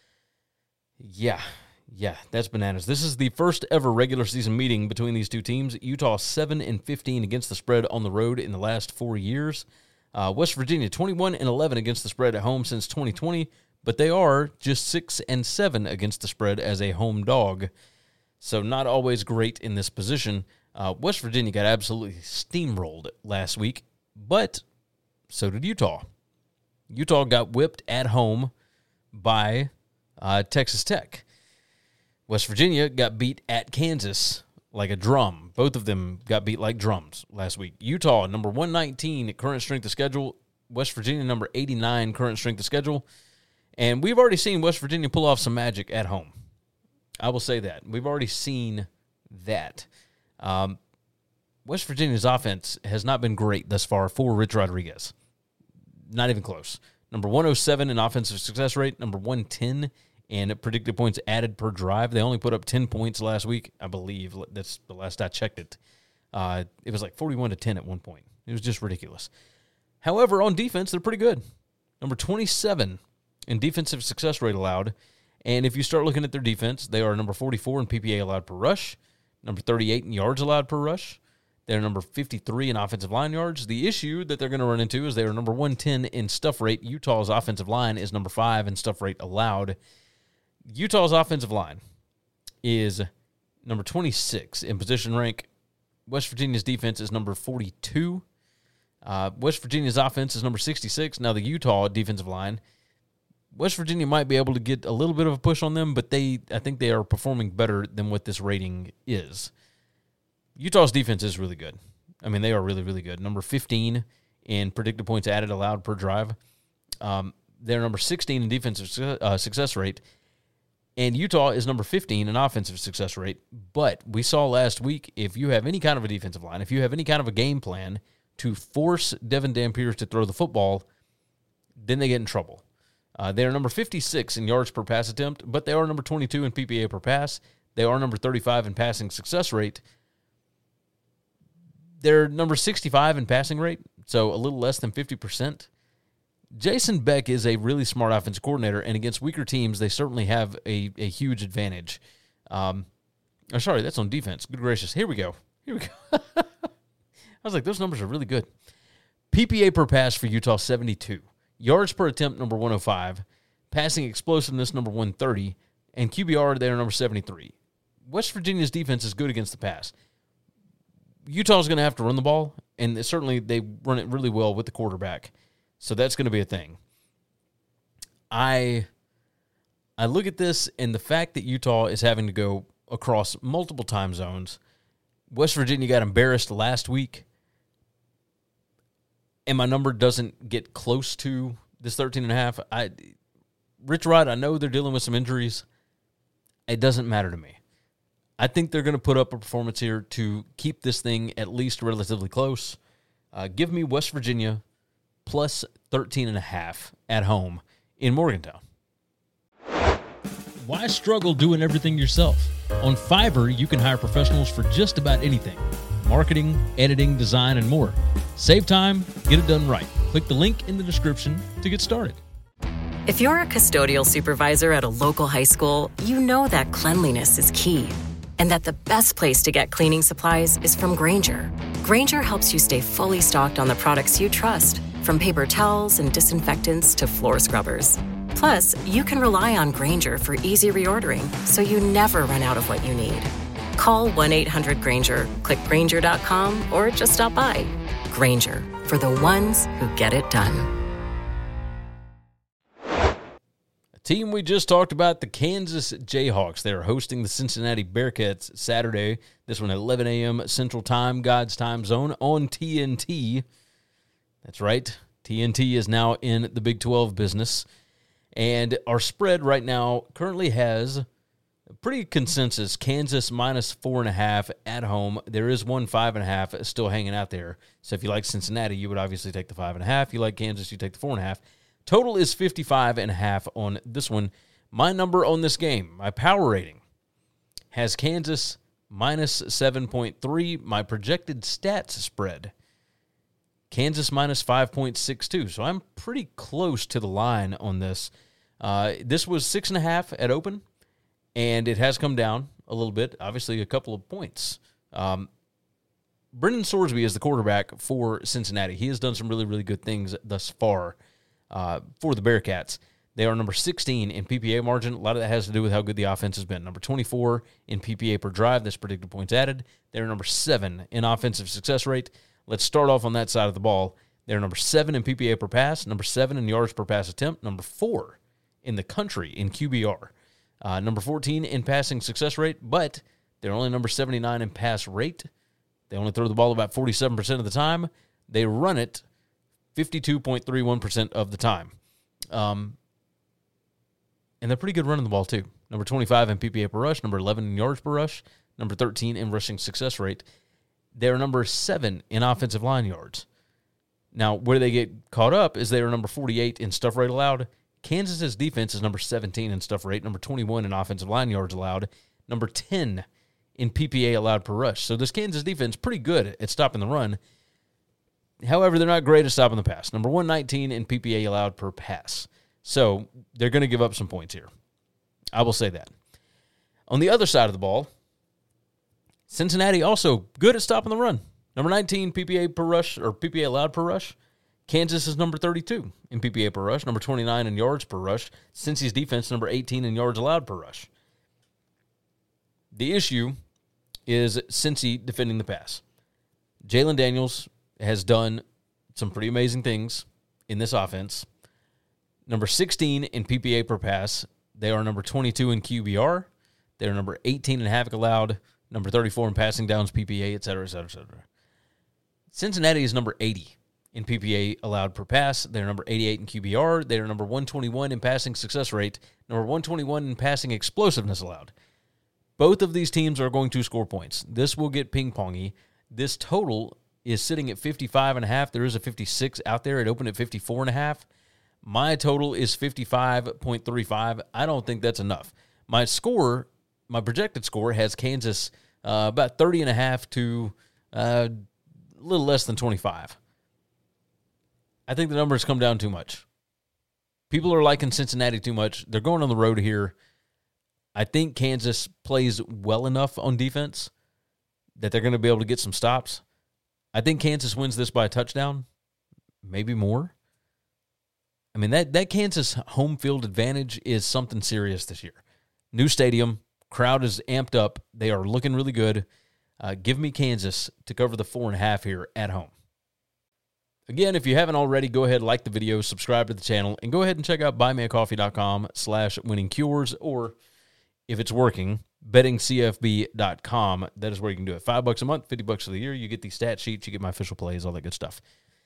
Yeah, yeah, that's bananas. This is the first ever regular season meeting between these two teams. Utah seven and fifteen against the spread on the road in the last four years. Uh, West Virginia twenty-one and eleven against the spread at home since twenty twenty, but they are just six and seven against the spread as a home dog. So not always great in this position. Uh, West Virginia got absolutely steamrolled last week, but so did Utah. Utah got whipped at home by uh, Texas Tech. West Virginia got beat at Kansas like a drum. Both of them got beat like drums last week. Utah, number one nineteen current strength of schedule. West Virginia, number eighty-nine current strength of schedule. And we've already seen West Virginia pull off some magic at home. I will say that. We've already seen that. Um, West Virginia's offense has not been great thus far for Rich Rodriguez. Not even close. Number one oh seven in offensive success rate, number one ten in predicted points added per drive. They only put up ten points last week, I believe. That's the last I checked it. Uh, it was like forty-one to ten at one point. It was just ridiculous. However, on defense, they're pretty good. Number twenty-seven in defensive success rate allowed. And if you start looking at their defense, they are number forty-four in P P A allowed per rush, number thirty-eight in yards allowed per rush, They're number fifty-three in offensive line yards. The issue that they're going to run into is they're number one ten in stuff rate. Utah's offensive line is number five in stuff rate allowed. Utah's offensive line is number twenty-six in position rank. West Virginia's defense is number forty-two. Uh, West Virginia's offense is number sixty-six. Now, the Utah defensive line, West Virginia might be able to get a little bit of a push on them, but they, I think they are performing better than what this rating is. Utah's defense is really good. I mean, they are really, really good. Number fifteen in predicted points added allowed per drive. Um, they're number sixteen in defensive uh, success rate. And Utah is number fifteen in offensive success rate. But we saw last week, if you have any kind of a defensive line, if you have any kind of a game plan to force Devin Dampier to throw the football, then they get in trouble. Uh, they are number fifty-six in yards per pass attempt, but they are number twenty-two in P P A per pass. They are number thirty-five in passing success rate. They're number sixty-five in passing rate, so a little less than fifty percent. Jason Beck is a really smart offensive coordinator, and against weaker teams, they certainly have a, a huge advantage. Um, oh, sorry, that's on defense. Good gracious. Here we go. Here we go. I was like, those numbers are really good. P P A per pass for Utah, seventy-two. Yards per attempt, number one oh five. Passing explosiveness, number one thirty. And Q B R, they're number seventy-three. West Virginia's defense is good against the pass. Utah's going to have to run the ball, and certainly they run it really well with the quarterback. So that's going to be a thing. I I look at this, and the fact that Utah is having to go across multiple time zones. West Virginia got embarrassed last week, and my number doesn't get close to this thirteen and a half. I, Rich Rod, I know they're dealing with some injuries. It doesn't matter to me. I think they're going to put up a performance here to keep this thing at least relatively close. Uh, give me West Virginia plus thirteen and a half at home in Morgantown. Why struggle doing everything yourself? On Fiverr, you can hire professionals for just about anything. Marketing, editing, design, and more. Save time, get it done right. Click the link in the description to get started. If you're a custodial supervisor at a local high school, you know that cleanliness is key. And that the best place to get cleaning supplies is from Grainger. Grainger helps you stay fully stocked on the products you trust, from paper towels and disinfectants to floor scrubbers. Plus, you can rely on Grainger for easy reordering, so you never run out of what you need. Call one eight hundred Grainger, click Grainger dot com, or just stop by. Grainger, for the ones who get it done. Team we just talked about, the Kansas Jayhawks. They're hosting the Cincinnati Bearcats Saturday. This one at eleven a.m. Central Time, God's time zone, on T N T. That's right. T N T is now in the Big twelve business. And our spread right now currently has a pretty consensus. Kansas minus four and a half at home. There is one five and a half still hanging out there. So if you like Cincinnati, you would obviously take the five and a half. If you like Kansas, you take the four and a half. Total is fifty-five and a half on this one. My number on this game, my power rating, has Kansas minus seven point three. My projected stats spread, Kansas minus five point six two. So I'm pretty close to the line on this. Uh, this was six and a half at open, and it has come down a little bit, obviously a couple of points. Um, Brendan Sorsby is the quarterback for Cincinnati. He has done some really, really good things thus far. Uh, for the Bearcats. They are number sixteen in P P A margin. A lot of that has to do with how good the offense has been. Number twenty-four in P P A per drive. That's predicted points added. They're number seven in offensive success rate. Let's start off on that side of the ball. They're number seven in P P A per pass. Number seven in yards per pass attempt. Number four in the country in Q B R. Uh, number fourteen in passing success rate, but they're only number seventy-nine in pass rate. They only throw the ball about forty-seven percent of the time. They run it fifty-two point three one percent of the time. Um, and they're pretty good running the ball, too. Number twenty-five in P P A per rush, number eleven in yards per rush, number thirteen in rushing success rate. They're number seven in offensive line yards. Now, where they get caught up is they are number forty-eight in stuff rate allowed. Kansas's defense is number seventeen in stuff rate, number twenty-one in offensive line yards allowed, number ten in P P A allowed per rush. So this Kansas defense is pretty good at stopping the run. However, they're not great at stopping the pass. Number one nineteen in P P A allowed per pass. So they're going to give up some points here. I will say that. On the other side of the ball, Cincinnati also good at stopping the run. Number nineteen, P P A per rush, or P P A allowed per rush. Kansas is number thirty-two in P P A per rush, number twenty-nine in yards per rush. Cincy's defense, number eighteen in yards allowed per rush. The issue is Cincy defending the pass. Jalen Daniels has done some pretty amazing things in this offense. Number sixteen in P P A per pass. They are number twenty-two in Q B R. They're number eighteen in havoc allowed, number thirty-four in passing downs, P P A, et cetera, et cetera, et cetera. Cincinnati is number eighty in P P A allowed per pass. They're number eighty-eight in Q B R. They're number one twenty-one in passing success rate, number one twenty-one in passing explosiveness allowed. Both of these teams are going to score points. This will get ping-pongy. This total is sitting at fifty-five and a half. There is a fifty-six out there. It opened at fifty-four and a half. My total is fifty-five point three five. I don't think that's enough. My score, my projected score, has Kansas uh, about thirty and a half to uh, a little less than twenty-five. I think the numbers come down too much. People are liking Cincinnati too much. They're going on the road here. I think Kansas plays well enough on defense that they're going to be able to get some stops. I think Kansas wins this by a touchdown, maybe more. I mean, that, that Kansas home field advantage is something serious this year. New stadium, crowd is amped up. They are looking really good. Uh, give me Kansas to cover the four and a half here at home. Again, if you haven't already, go ahead, like the video, subscribe to the channel, and go ahead and check out buymeacoffee.com slash winning cures, or if it's working, betting C F B dot com. That is where you can do it. Five bucks a month, fifty bucks for the year. You get these stat sheets, you get my official plays, all that good stuff.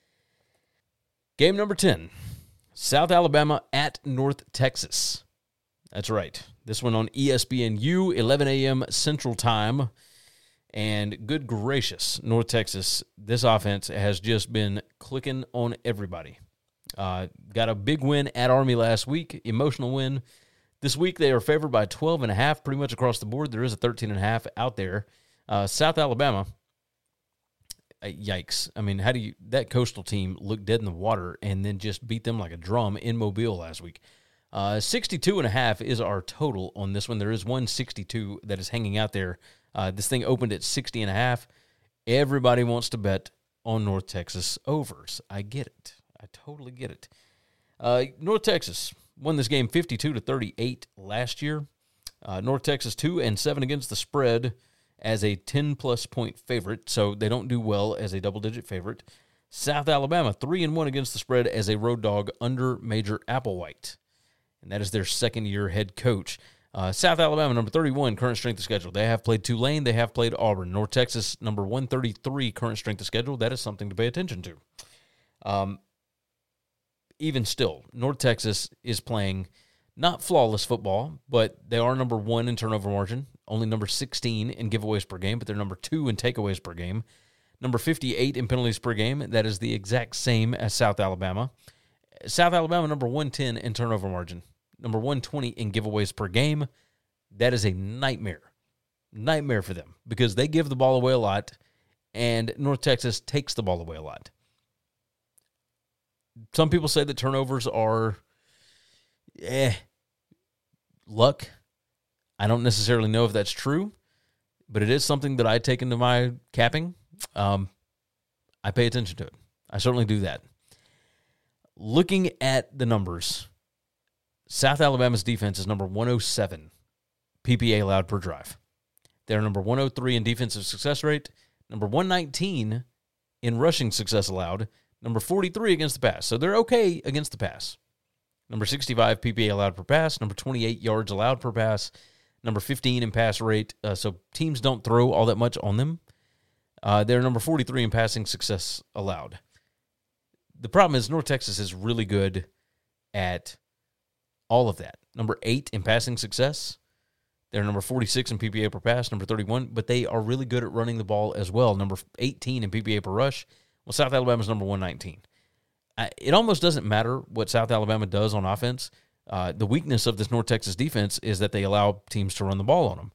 Game number ten, South Alabama at North Texas. That's right. This one on E S P N U, eleven a.m. Central Time. And good gracious, North Texas, this offense has just been clicking on everybody. Uh, got a big win at Army last week, emotional win. This week they are favored by twelve and a half pretty much across the board. There is a thirteen and a half out there. Uh, South Alabama, uh, yikes. I mean, how do you, that Coastal team looked dead in the water and then just beat them like a drum in Mobile last week. Uh, sixty-two and a half is our total on this one. There is one sixty-two that is hanging out there. Uh, this thing opened at sixty and a half. Everybody wants to bet on North Texas overs. I get it. I totally get it. Uh, North Texas won this game fifty-two to thirty-eight last year. Uh, North Texas two and seven against the spread as a ten-plus point favorite, so they don't do well as a double-digit favorite. South Alabama three and one against the spread as a road dog under Major Applewhite, and that is their second-year head coach. Uh, South Alabama, number thirty-one, current strength of schedule. They have played Tulane. They have played Auburn. North Texas, number one thirty-three, current strength of schedule. That is something to pay attention to. Um, even still, North Texas is playing not flawless football, but they are number one in turnover margin, only number sixteen in giveaways per game, but they're number two in takeaways per game, number fifty-eight in penalties per game. That is the exact same as South Alabama. South Alabama, number one ten in turnover margin, number one twenty in giveaways per game. That is a nightmare. Nightmare for them because they give the ball away a lot, and North Texas takes the ball away a lot. Some people say that turnovers are, eh, luck. I don't necessarily know if that's true, but it is something that I take into my capping. Um, I pay attention to it. I certainly do that. Looking at the numbers, South Alabama's defense is number one oh seven P P A allowed per drive. They're number one oh three in defensive success rate, number one nineteen in rushing success allowed, number forty-three against the pass. So they're okay against the pass. Number sixty-five P P A allowed per pass, number twenty-eight yards allowed per pass, number fifteen in pass rate. Uh, so teams don't throw all that much on them. Uh, they're number forty-three in passing success allowed. The problem is North Texas is really good at all of that. Number eight in passing success. They're number forty-six in P P A per pass, number thirty-one, but they are really good at running the ball as well. Number eighteen in P P A per rush. Well, South Alabama's number one nineteen. I, it almost doesn't matter what South Alabama does on offense. Uh, the weakness of this North Texas defense is that they allow teams to run the ball on them.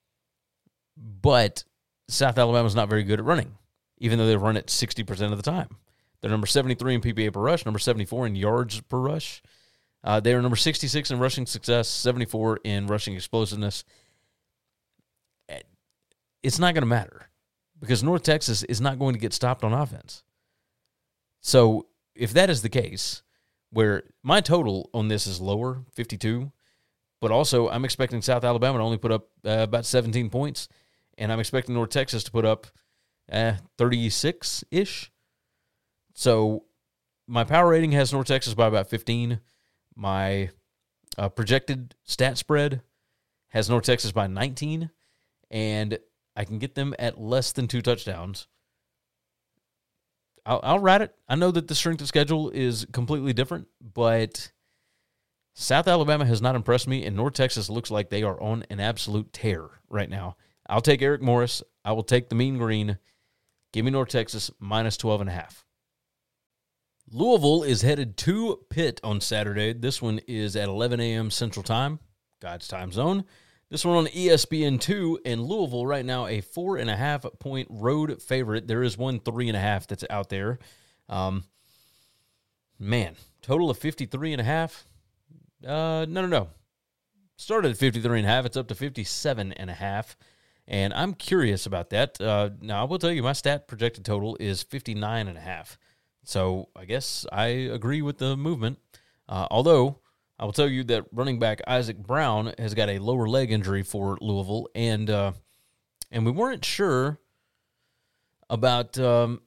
But South Alabama's not very good at running, even though they run it sixty percent of the time. They're number seventy-three in P P A per rush, number seventy-four in yards per rush. Uh, they are number sixty-six in rushing success, seventy-four in rushing explosiveness. It's not going to matter because North Texas is not going to get stopped on offense. So if that is the case, where my total on this is lower, fifty-two, but also I'm expecting South Alabama to only put up uh, about seventeen points, and I'm expecting North Texas to put up uh, thirty-six-ish. So my power rating has North Texas by about fifteen. My uh, projected stat spread has North Texas by nineteen, and I can get them at less than two touchdowns. I'll, I'll ride it. I know that the strength of schedule is completely different, but South Alabama has not impressed me, and North Texas looks like they are on an absolute tear right now. I'll take Eric Morris. I will take the Mean Green. Give me North Texas minus twelve and a half. Louisville is headed to Pitt on Saturday. This one is at eleven a.m. Central Time, God's time zone. This one on E S P N two, and Louisville right now a four and a half point road favorite. There is one three and a half that's out there. Um, man, total of fifty-three and a half. Uh, no, no, no. Started at fifty-three and a half. It's up to fifty-seven and a half. And I'm curious about that. Uh, now I will tell you, my stat projected total is fifty-nine and a half. So I guess I agree with the movement. Uh, although I will tell you that running back Isaac Brown has got a lower leg injury for Louisville, and uh, and we weren't sure about um,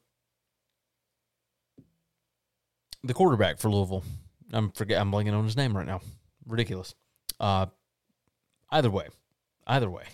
the quarterback for Louisville. I'm forget I'm blanking on his name right now. Ridiculous. Uh, either way, either way.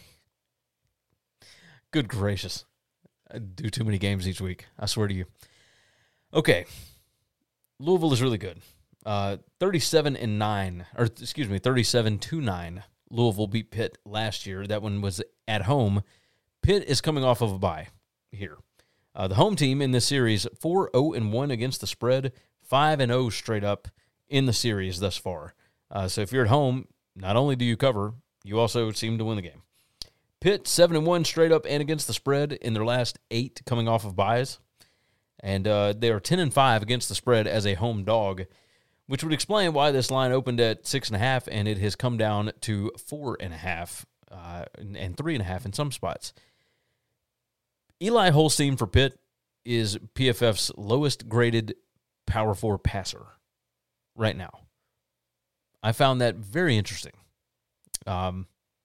Good gracious, I do too many games each week. I swear to you. Okay, Louisville is really good. Uh, thirty-seven and nine, or excuse me, thirty-seven to nine. Louisville beat Pitt last year. That one was at home. Pitt is coming off of a bye here. Uh, the home team in this series, four oh and one against the spread, five and oh straight up in the series thus far. Uh, so if you're at home, not only do you cover, you also seem to win the game. Pitt, seven and one straight up and against the spread in their last eight coming off of byes. And uh, they are ten and five against the spread as a home dog, which would explain why this line opened at six and a half and it has come down to four and a half uh, and, and three and a half in some spots. Eli Holstein for Pitt is P F F's lowest graded Power Four passer right now. I found that very interesting. Um,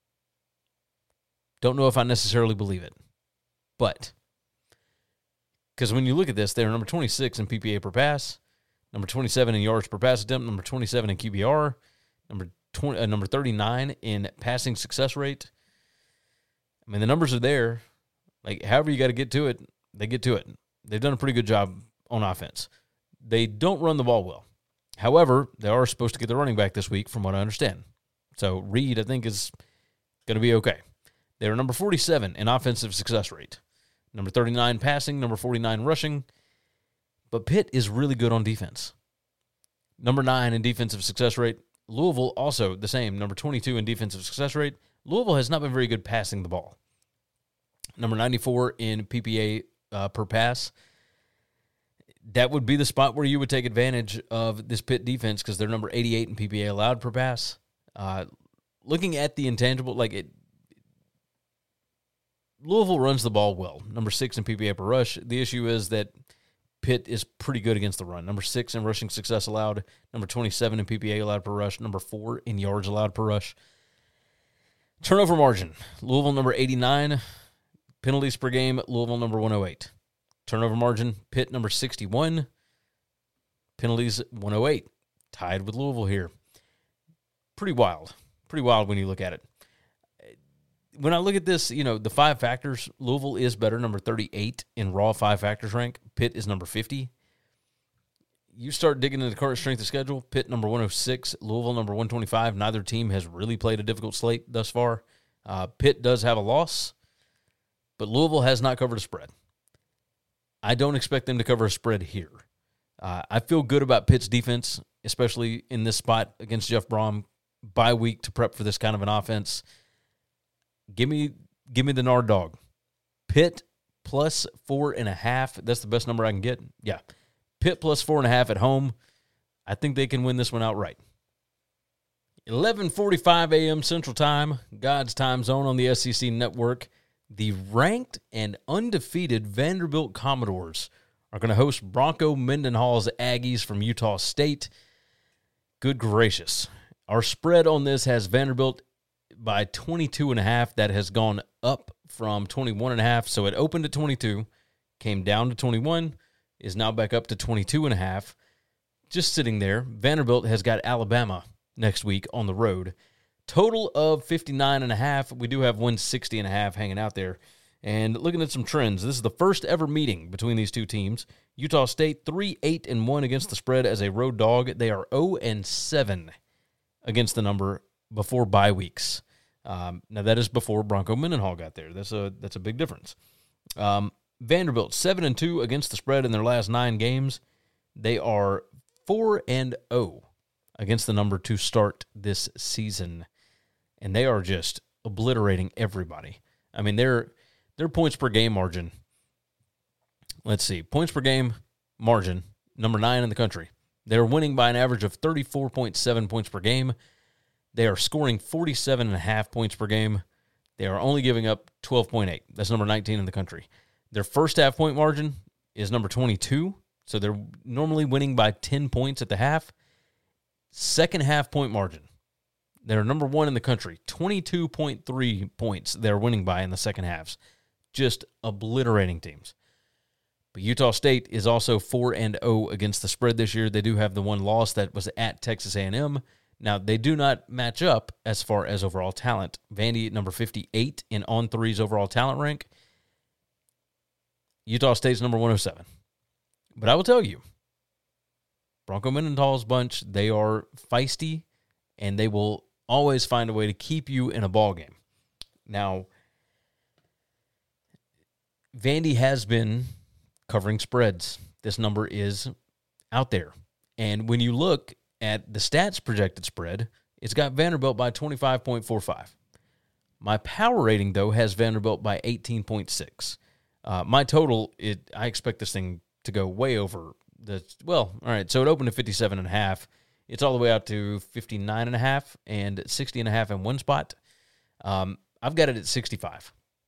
don't know if I necessarily believe it, but because when you look at this, they're number twenty-six in P P A per pass, number twenty-seven in yards per pass attempt, number twenty-seven in Q B R, number twenty, uh, number thirty-nine in passing success rate. I mean, the numbers are there. Like, however you got to get to it, they get to it. They've done a pretty good job on offense. They don't run the ball well. However, they are supposed to get the running back this week, from what I understand. So Reed, I think, is going to be okay. They're number forty-seven in offensive success rate. Number thirty-nine passing, number forty-nine rushing. But Pitt is really good on defense. Number nine in defensive success rate. Louisville also the same, number twenty-two in defensive success rate. Louisville has not been very good passing the ball. Number ninety-four in P P A uh, per pass. That would be the spot where you would take advantage of this Pitt defense because they're number eighty-eight in P P A allowed per pass. Uh, looking at the intangible, like it, Louisville runs the ball well. Number six in P P A per rush. The issue is that Pitt is pretty good against the run. Number six in rushing success allowed. Number twenty-seven in P P A allowed per rush. Number four in yards allowed per rush. Turnover margin. Louisville number eighty-nine. Penalties per game. Louisville number one oh eight. Turnover margin. Pitt number sixty-one. Penalties one oh eight. Tied with Louisville here. Pretty wild. Pretty wild when you look at it. When I look at this, you know, the five factors, Louisville is better, number thirty-eight in raw five factors rank. Pitt is number fifty. You start digging into the current strength of schedule, Pitt number one oh six, Louisville number one twenty-five. Neither team has really played a difficult slate thus far. Uh, Pitt does have a loss, but Louisville has not covered a spread. I don't expect them to cover a spread here. Uh, I feel good about Pitt's defense, especially in this spot against Jeff Brom, bye week to prep for this kind of an offense. Give me give me the Nard dog. Pitt plus four and a half. That's the best number I can get. Yeah. Pitt plus four and a half at home. I think they can win this one outright. eleven forty-five a.m. Central Time, God's time zone on the S E C Network. the ranked and undefeated Vanderbilt Commodores are going to host Bronco Mendenhall's Aggies from Utah State. Good gracious. Our spread on this has Vanderbilt by twenty-two and a half. That has gone up from twenty-one and a half. So it opened at twenty-two, came down to twenty-one, is now back up to twenty-two and a half. Just sitting there. Vanderbilt has got Alabama next week on the road. Total of fifty-nine and a half. We do have one sixty and a half hanging out there. And looking at some trends, this is the first ever meeting between these two teams. Utah State three eight and one against the spread as a road dog. They are oh and seven against the number before bye weeks. Um, now that is before Bronco Mendenhall got there. That's a that's a big difference. Um, Vanderbilt seven and two against the spread in their last nine games. They are four and oh against the number to start this season, and they are just obliterating everybody. I mean, their their points per game margin. Let's see, points per game margin, number nine in the country. They're winning by an average of thirty-four point seven points per game. They are scoring forty-seven and a half points per game. They are only giving up twelve point eight. That's number nineteen in the country. Their first half point margin is number twenty-two, so they're normally winning by ten points at the half. Second half point margin, they're number one in the country, twenty-two point three points they're winning by in the second halves. Just obliterating teams. But Utah State is also four and oh against the spread this year. They do have the one loss that was at Texas A and M. Now, they do not match up as far as overall talent. Vandy at number fifty-eight in On three's overall talent rank. Utah State's number one oh seven. But I will tell you, Bronco Mendenhall's bunch, they are feisty, and they will always find a way to keep you in a ball game. Now, Vandy has been covering spreads. This number is out there. And when you look at the stats projected spread, it's got Vanderbilt by twenty-five point four five. My power rating, though, has Vanderbilt by eighteen point six. Uh, my total, it I expect this thing to go way over the, well, all right, so it opened at fifty-seven and a half. It's all the way out to fifty-nine and a half and sixty and a half in one spot. Um, I've got it at sixty-five.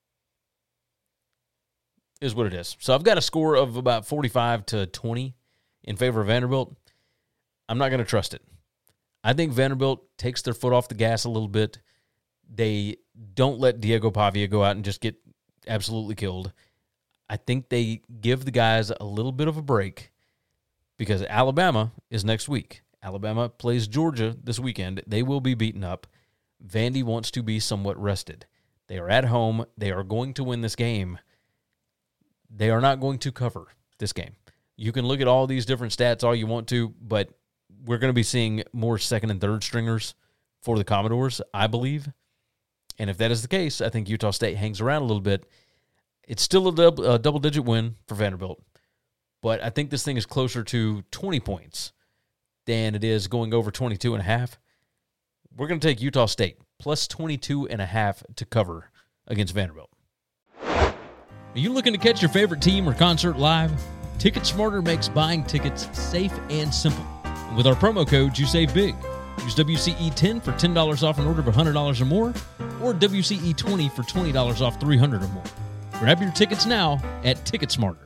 Is what it is. So I've got a score of about forty-five to twenty in favor of Vanderbilt. I'm not going to trust it. I think Vanderbilt takes their foot off the gas a little bit. They don't let Diego Pavia go out and just get absolutely killed. I think they give the guys a little bit of a break because Alabama is next week. Alabama plays Georgia this weekend. They will be beaten up. Vandy wants to be somewhat rested. They are at home. They are going to win this game. They are not going to cover this game. You can look at all these different stats all you want to, but we're going to be seeing more second and third stringers for the Commodores, I believe. And if that is the case, I think Utah State hangs around a little bit. It's still a, dub, a double-digit win for Vanderbilt, but I think this thing is closer to twenty points than it is going over twenty-two and a half. We're going to take Utah State plus twenty-two and a half to cover against Vanderbilt. Are you looking to catch your favorite team or concert live? TicketSmarter makes buying tickets safe and simple. With our promo code, you save big. Use W C E ten for ten dollars off an order of one hundred dollars or more, or W C E twenty for twenty dollars off three hundred dollars or more. Grab your tickets now at TicketSmarter.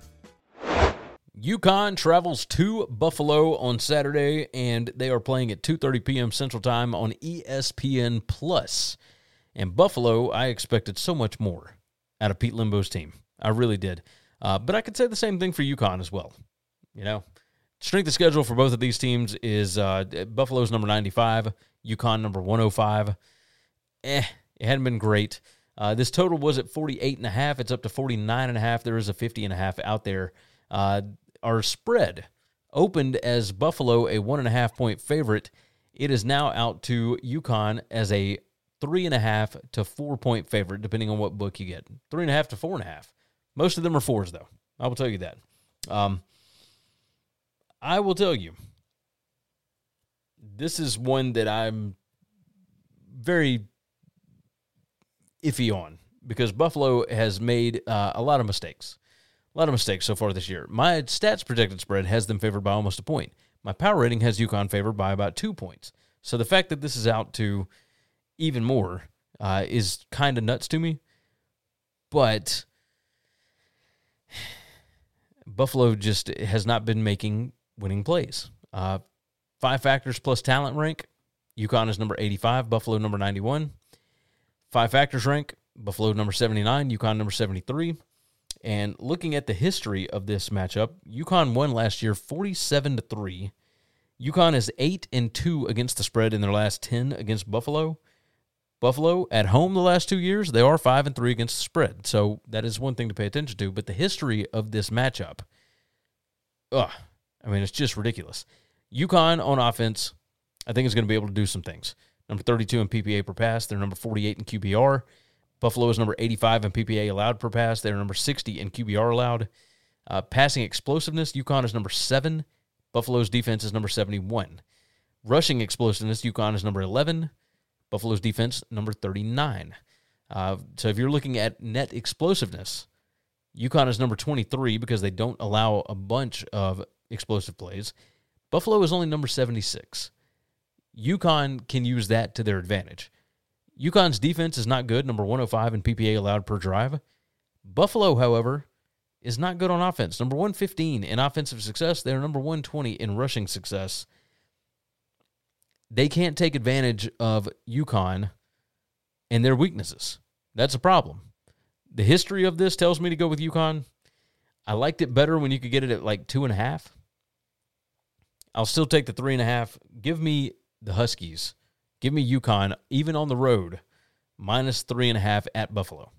UConn travels to Buffalo on Saturday, and they are playing at two thirty p.m. Central Time on E S P N Plus. And Buffalo, I expected so much more out of Pete Limbo's team. I really did. Uh, but I could say the same thing for UConn as well. You know, strength of schedule for both of these teams is uh, Buffalo's number ninety-five, UConn number one oh five. Eh, it hadn't been great. Uh, this total was at forty-eight and a half. It's up to forty-nine and a half. There is a fifty and a half out there. Uh, our spread opened as Buffalo a one and a half point favorite. It is now out to UConn as a three and a half to four point favorite, depending on what book you get. Three and a half to four and a half. Most of them are fours, though. I will tell you that. Um, I will tell you, this is one that I'm very iffy on because Buffalo has made uh, a lot of mistakes. A lot of mistakes so far this year. My stats projected spread has them favored by almost a point. My power rating has UConn favored by about two points. So the fact that this is out to even more uh, is kind of nuts to me. but Buffalo just has not been making winning plays. Uh, five factors plus talent rank, UConn is number eighty-five, Buffalo number ninety-one. Five factors rank, Buffalo number seventy-nine, UConn number seventy-three. And looking at the history of this matchup, UConn won last year forty-seven to three. UConn is eight and two against the spread in their last ten against Buffalo. Buffalo at home the last two years, they are five and three against the spread. So that is one thing to pay attention to. But the history of this matchup, ugh, I mean, it's just ridiculous. UConn on offense, I think is going to be able to do some things. Number thirty-two in P P A per pass. They're number forty-eight in Q B R. Buffalo is number eighty-five in P P A allowed per pass. They're number sixty in Q B R allowed. Uh, passing explosiveness, UConn is number seven. Buffalo's defense is number seventy-one. Rushing explosiveness, UConn is number eleven. Buffalo's defense, number thirty-nine. Uh, so if you're looking at net explosiveness, UConn is number twenty-three because they don't allow a bunch of explosive plays. Buffalo is only number seventy-six. UConn can use that to their advantage. UConn's defense is not good, number one oh five in P P A allowed per drive. Buffalo, however, is not good on offense. Number one fifteen in offensive success. They're number one twenty in rushing success. They can't take advantage of UConn and their weaknesses. That's a problem. The history of this tells me to go with UConn. I liked it better when you could get it at like two and a half. I'll still take the three and a half. Give me the Huskies. Give me UConn, even on the road, minus three and a half at Buffalo.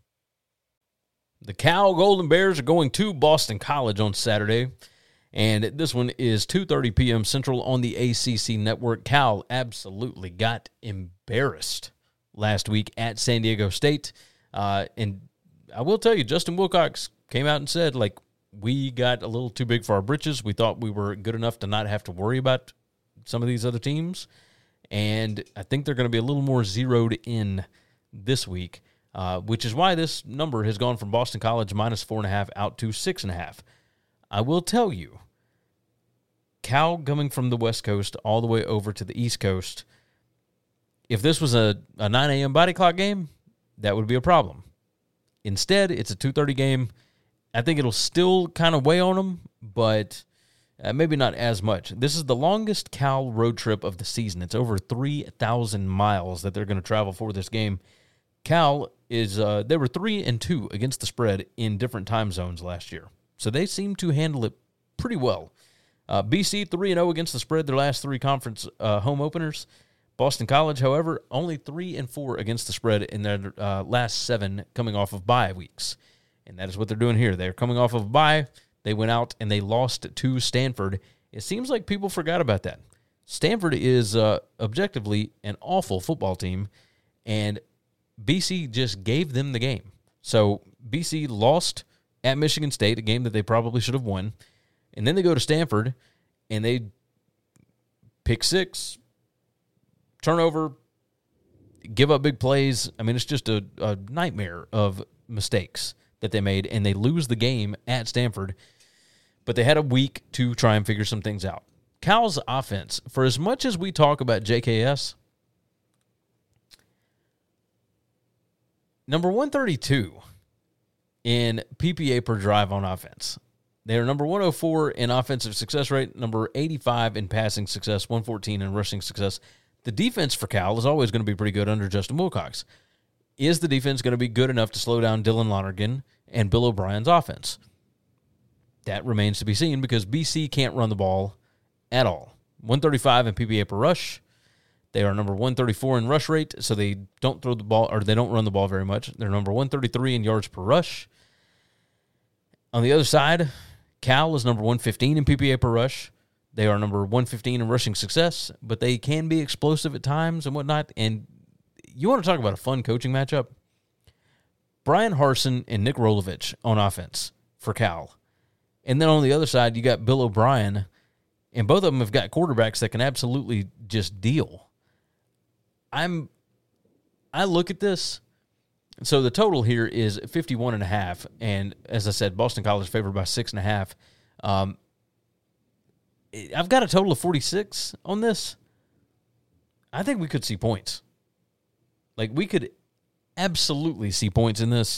The Cal Golden Bears are going to Boston College on Saturday, and this one is two thirty p.m. Central on the A C C Network. Cal absolutely got embarrassed last week at San Diego State, uh, and I will tell you, Justin Wilcox came out and said, like, we got a little too big for our britches. We thought we were good enough to not have to worry about some of these other teams. And I think they're going to be a little more zeroed in this week, uh, which is why this number has gone from Boston College minus four and a half out to six and a half. I will tell you, Cal coming from the West Coast all the way over to the East Coast, if this was a, a nine a.m. body clock game, that would be a problem. Instead, it's a two thirty game. I think it'll still kind of weigh on them, but Uh, maybe not as much. This is the longest Cal road trip of the season. It's over three thousand miles that they're going to travel for this game. Cal is, uh, they were three and two against the spread in different time zones last year. So they seem to handle it pretty well. Uh, B C three and oh against the spread, their last three conference uh, home openers. Boston College, however, only three and four against the spread in their uh, last seven coming off of bye weeks. And that is what they're doing here. They're coming off of bye. They went out and they lost to Stanford. It seems like people forgot about that. Stanford is uh, objectively an awful football team, and B C just gave them the game. So B C lost at Michigan State, a game that they probably should have won, and then they go to Stanford, and they pick six, turnover, give up big plays. I mean, it's just a, a nightmare of mistakes that they made, and they lose the game at Stanford, but they had a week to try and figure some things out. Cal's offense, for as much as we talk about J K S, number one thirty-two in P P A per drive on offense. They are number one oh four in offensive success rate, number eighty-five in passing success, one fourteen in rushing success. The defense for Cal is always going to be pretty good under Justin Wilcox. Is the defense going to be good enough to slow down Dylan Lonergan and Bill O'Brien's offense? That remains to be seen because B C can't run the ball at all. one thirty-five in P P A per rush. They are number one thirty-four in rush rate, so they don't throw the ball, or they don't run the ball very much. They're number one thirty-three in yards per rush. On the other side, Cal is number one fifteen in P P A per rush. They are number one fifteen in rushing success, but they can be explosive at times and whatnot. And you want to talk about a fun coaching matchup? Brian Harsin and Nick Rolovich on offense for Cal. And then on the other side, you got Bill O'Brien, and both of them have got quarterbacks that can absolutely just deal. I'm, I look at this, so the total here is fifty-one and a half, and as I said, Boston College favored by six and a half. Um, I've got a total of forty-six on this. I think we could see points. Like, we could absolutely see points in this.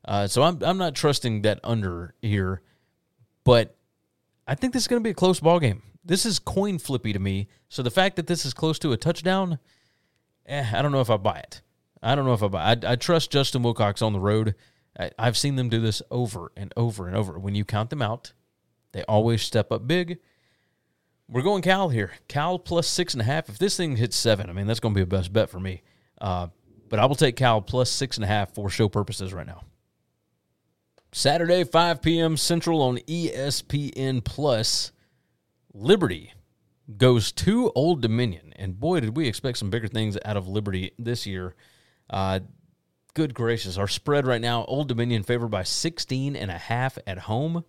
Uh, so I'm I'm not trusting that under here, but I think this is going to be a close ball game. This is coin flippy to me. So the fact that this is close to a touchdown, eh, I don't know if I buy it. I don't know if I buy it. I, I trust Justin Wilcox on the road. I, I've seen them do this over and over and over. When you count them out, they always step up big. We're going Cal here. Cal plus six and a half. If this thing hits seven, I mean, that's going to be a best bet for me. Uh, but I will take Cal plus six and a half for show purposes right now. Saturday, five p.m. Central on E S P N Plus. Liberty goes to Old Dominion. And boy, did we expect some bigger things out of Liberty this year. Uh, good gracious. Our spread right now, Old Dominion favored by sixteen and a half at home.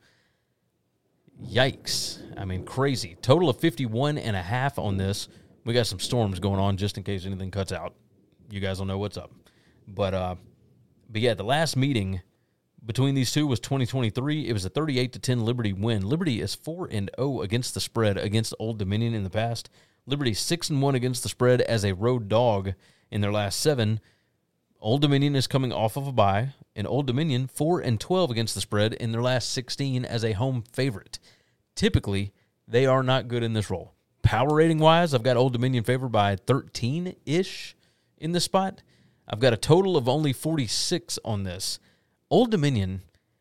Yikes. I mean, crazy. Total of fifty-one and a half on this. We got some storms going on just in case anything cuts out. You guys will know what's up. But, uh, but yeah, the last meeting between these two was twenty twenty-three. It was a thirty-eight to ten Liberty win. Liberty is four and oh against the spread against Old Dominion in the past. Liberty six and one against the spread as a road dog in their last seven. Old Dominion is coming off of a bye, and Old Dominion four and twelve against the spread in their last sixteen as a home favorite. Typically, they are not good in this role. Power rating wise, I've got Old Dominion favored by thirteen-ish in this spot. I've got a total of only forty-six on this. Old Dominion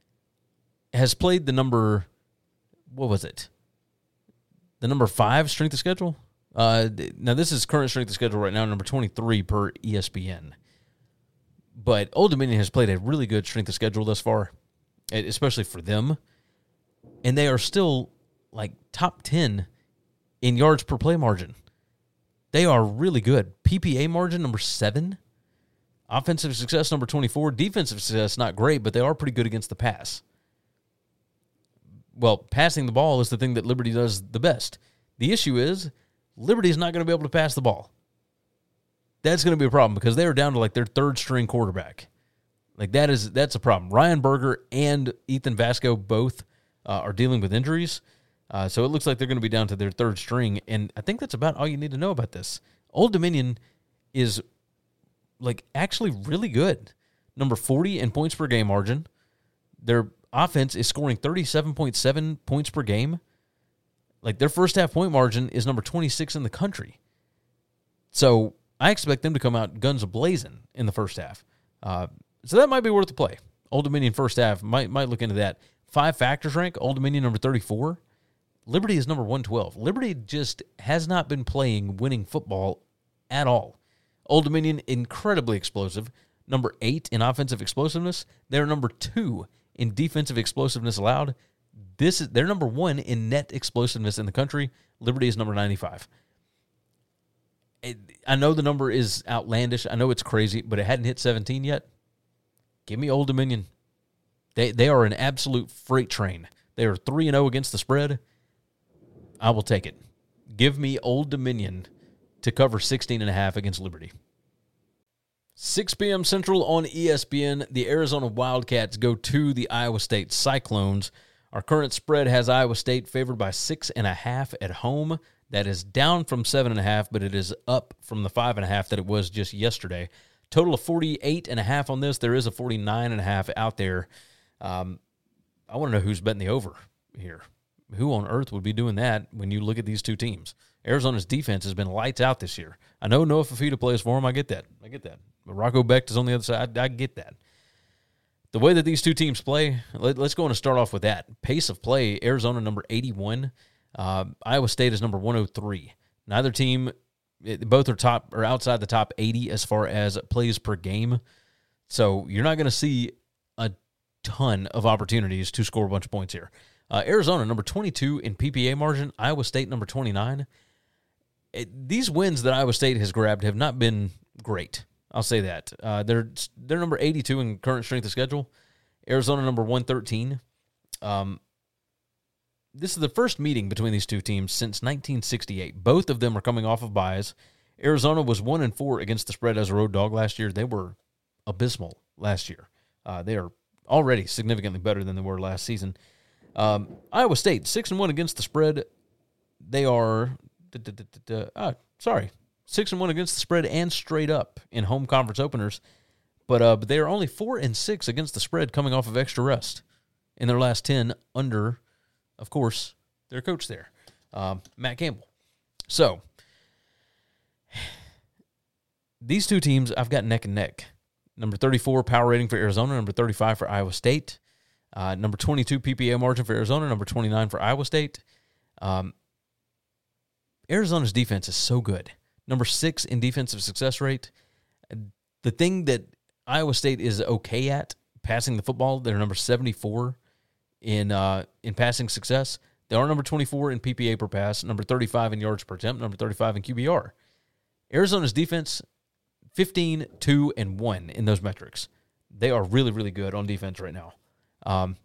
has played the number, what was it? The number five strength of schedule? Uh, now, this is current strength of schedule right now, number twenty-three per E S P N. But Old Dominion has played a really good strength of schedule thus far, especially for them. And they are still, like, top ten in yards per play margin. They are really good. P P A margin, number seven. Offensive success, number twenty-four. Defensive success, not great, but they are pretty good against the pass. Well, passing the ball is the thing that Liberty does the best. The issue is Liberty is not going to be able to pass the ball. That's going to be a problem because they are down to like their third string quarterback. Like that is that's a problem. Ryan Berger and Ethan Vasco both uh, are dealing with injuries. Uh, so it looks like they're going to be down to their third string. And I think that's about all you need to know about this. Old Dominion is like actually really good. Number forty in points per game margin. Their offense is scoring thirty-seven point seven points per game. Like their first half point margin is number twenty-six in the country. So I expect them to come out guns a-blazing in the first half. Uh, so that might be worth the play. Old Dominion first half, might might look into that. Five factors rank, Old Dominion number thirty-four. Liberty is number one twelve. Liberty just has not been playing winning football at all. Old Dominion, incredibly explosive. Number eight in offensive explosiveness. They're number two in defensive explosiveness allowed. This is They're number one in net explosiveness in the country. Liberty is number ninety-five. I know the number is outlandish. I know it's crazy, but it hadn't hit seventeen yet. Give me Old Dominion. They they are an absolute freight train. They are three and oh against the spread. I will take it. Give me Old Dominion to cover sixteen and a half against Liberty. six p.m. Central on E S P N. The Arizona Wildcats go to the Iowa State Cyclones. Our current spread has Iowa State favored by six and a half at home. That is down from seven and a half, but it is up from the five and a half that it was just yesterday. Total of forty-eight and a half on this. There is a forty-nine and a half out there. Um, I want to know who's betting the over here. Who on earth would be doing that when you look at these two teams? Arizona's defense has been lights out this year. I know Noah Fafita plays for him. I get that. I get that. But Rocco Becht is on the other side. I, I get that. The way that these two teams play, let, let's go and start off with that. Pace of play, Arizona number eighty-one. Uh, Iowa State is number one oh three. Neither team, it, both are top or outside the top eighty as far as plays per game. So you're not going to see a ton of opportunities to score a bunch of points here. Uh, Arizona, number twenty-two in P P A margin. Iowa State, number twenty-nine. It, these wins that Iowa State has grabbed have not been great. I'll say that. Uh, they're they're number eighty-two in current strength of schedule. Arizona, number one thirteen. Um, this is the first meeting between these two teams since nineteen sixty-eight. Both of them are coming off of byes. Arizona was one and four against the spread as a road dog last year. They were abysmal last year. Uh, they are already significantly better than they were last season. Um, Iowa State, six and one against the spread. They are, da, da, da, da, ah, sorry, six and one against the spread and straight up in home conference openers. But uh, but they are only four and six against the spread coming off of extra rest in their last ten under, of course, their coach there, um, Matt Campbell. So these two teams I've got neck and neck. Number thirty-four power rating for Arizona, number thirty-five for Iowa State. Uh, number twenty-two P P A margin for Arizona, number twenty-nine for Iowa State. Um, Arizona's defense is so good. Number six in defensive success rate. The thing that Iowa State is okay at, passing the football, they're number seventy-four in uh, in passing success. They are number twenty-four in P P A per pass, number thirty-five in yards per attempt, number thirty-five in Q B R. Arizona's defense, fifteen, two, and one in those metrics. They are really, really good on defense right now. Um,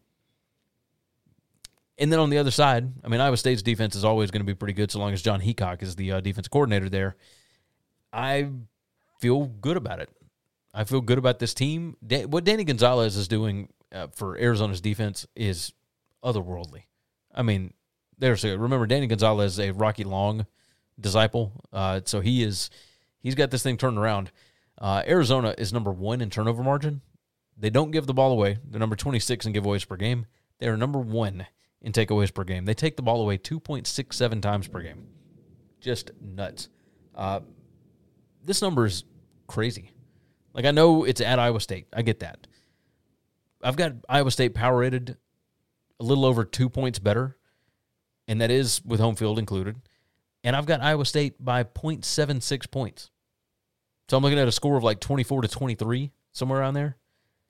and then on the other side, I mean, Iowa State's defense is always going to be pretty good so long as John Heacock is the uh, defense coordinator there. I feel good about it. I feel good about this team. Da- what Danny Gonzalez is doing uh, for Arizona's defense is otherworldly. I mean, there's a, remember Danny Gonzalez is a Rocky Long disciple, uh, so he is he's got this thing turned around. Uh, Arizona is number one in turnover margin. They don't give the ball away. They're number twenty-six in giveaways per game. They are number one in takeaways per game. They take the ball away two point six seven times per game. Just nuts. Uh, this number is crazy. Like, I know it's at Iowa State. I get that. I've got Iowa State power rated a little over two points better, and that is with home field included. And I've got Iowa State by zero point seven six points. So I'm looking at a score of like twenty-four to twenty-three, somewhere around there.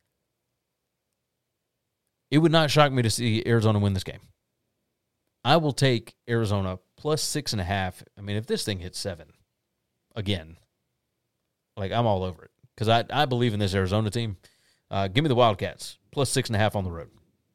It would not shock me to see Arizona win this game. I will take Arizona plus six and a half. I mean, if this thing hits seven, again, like, I'm all over it. Because I, I believe in this Arizona team. Uh, give me the Wildcats, plus six and a half on the road.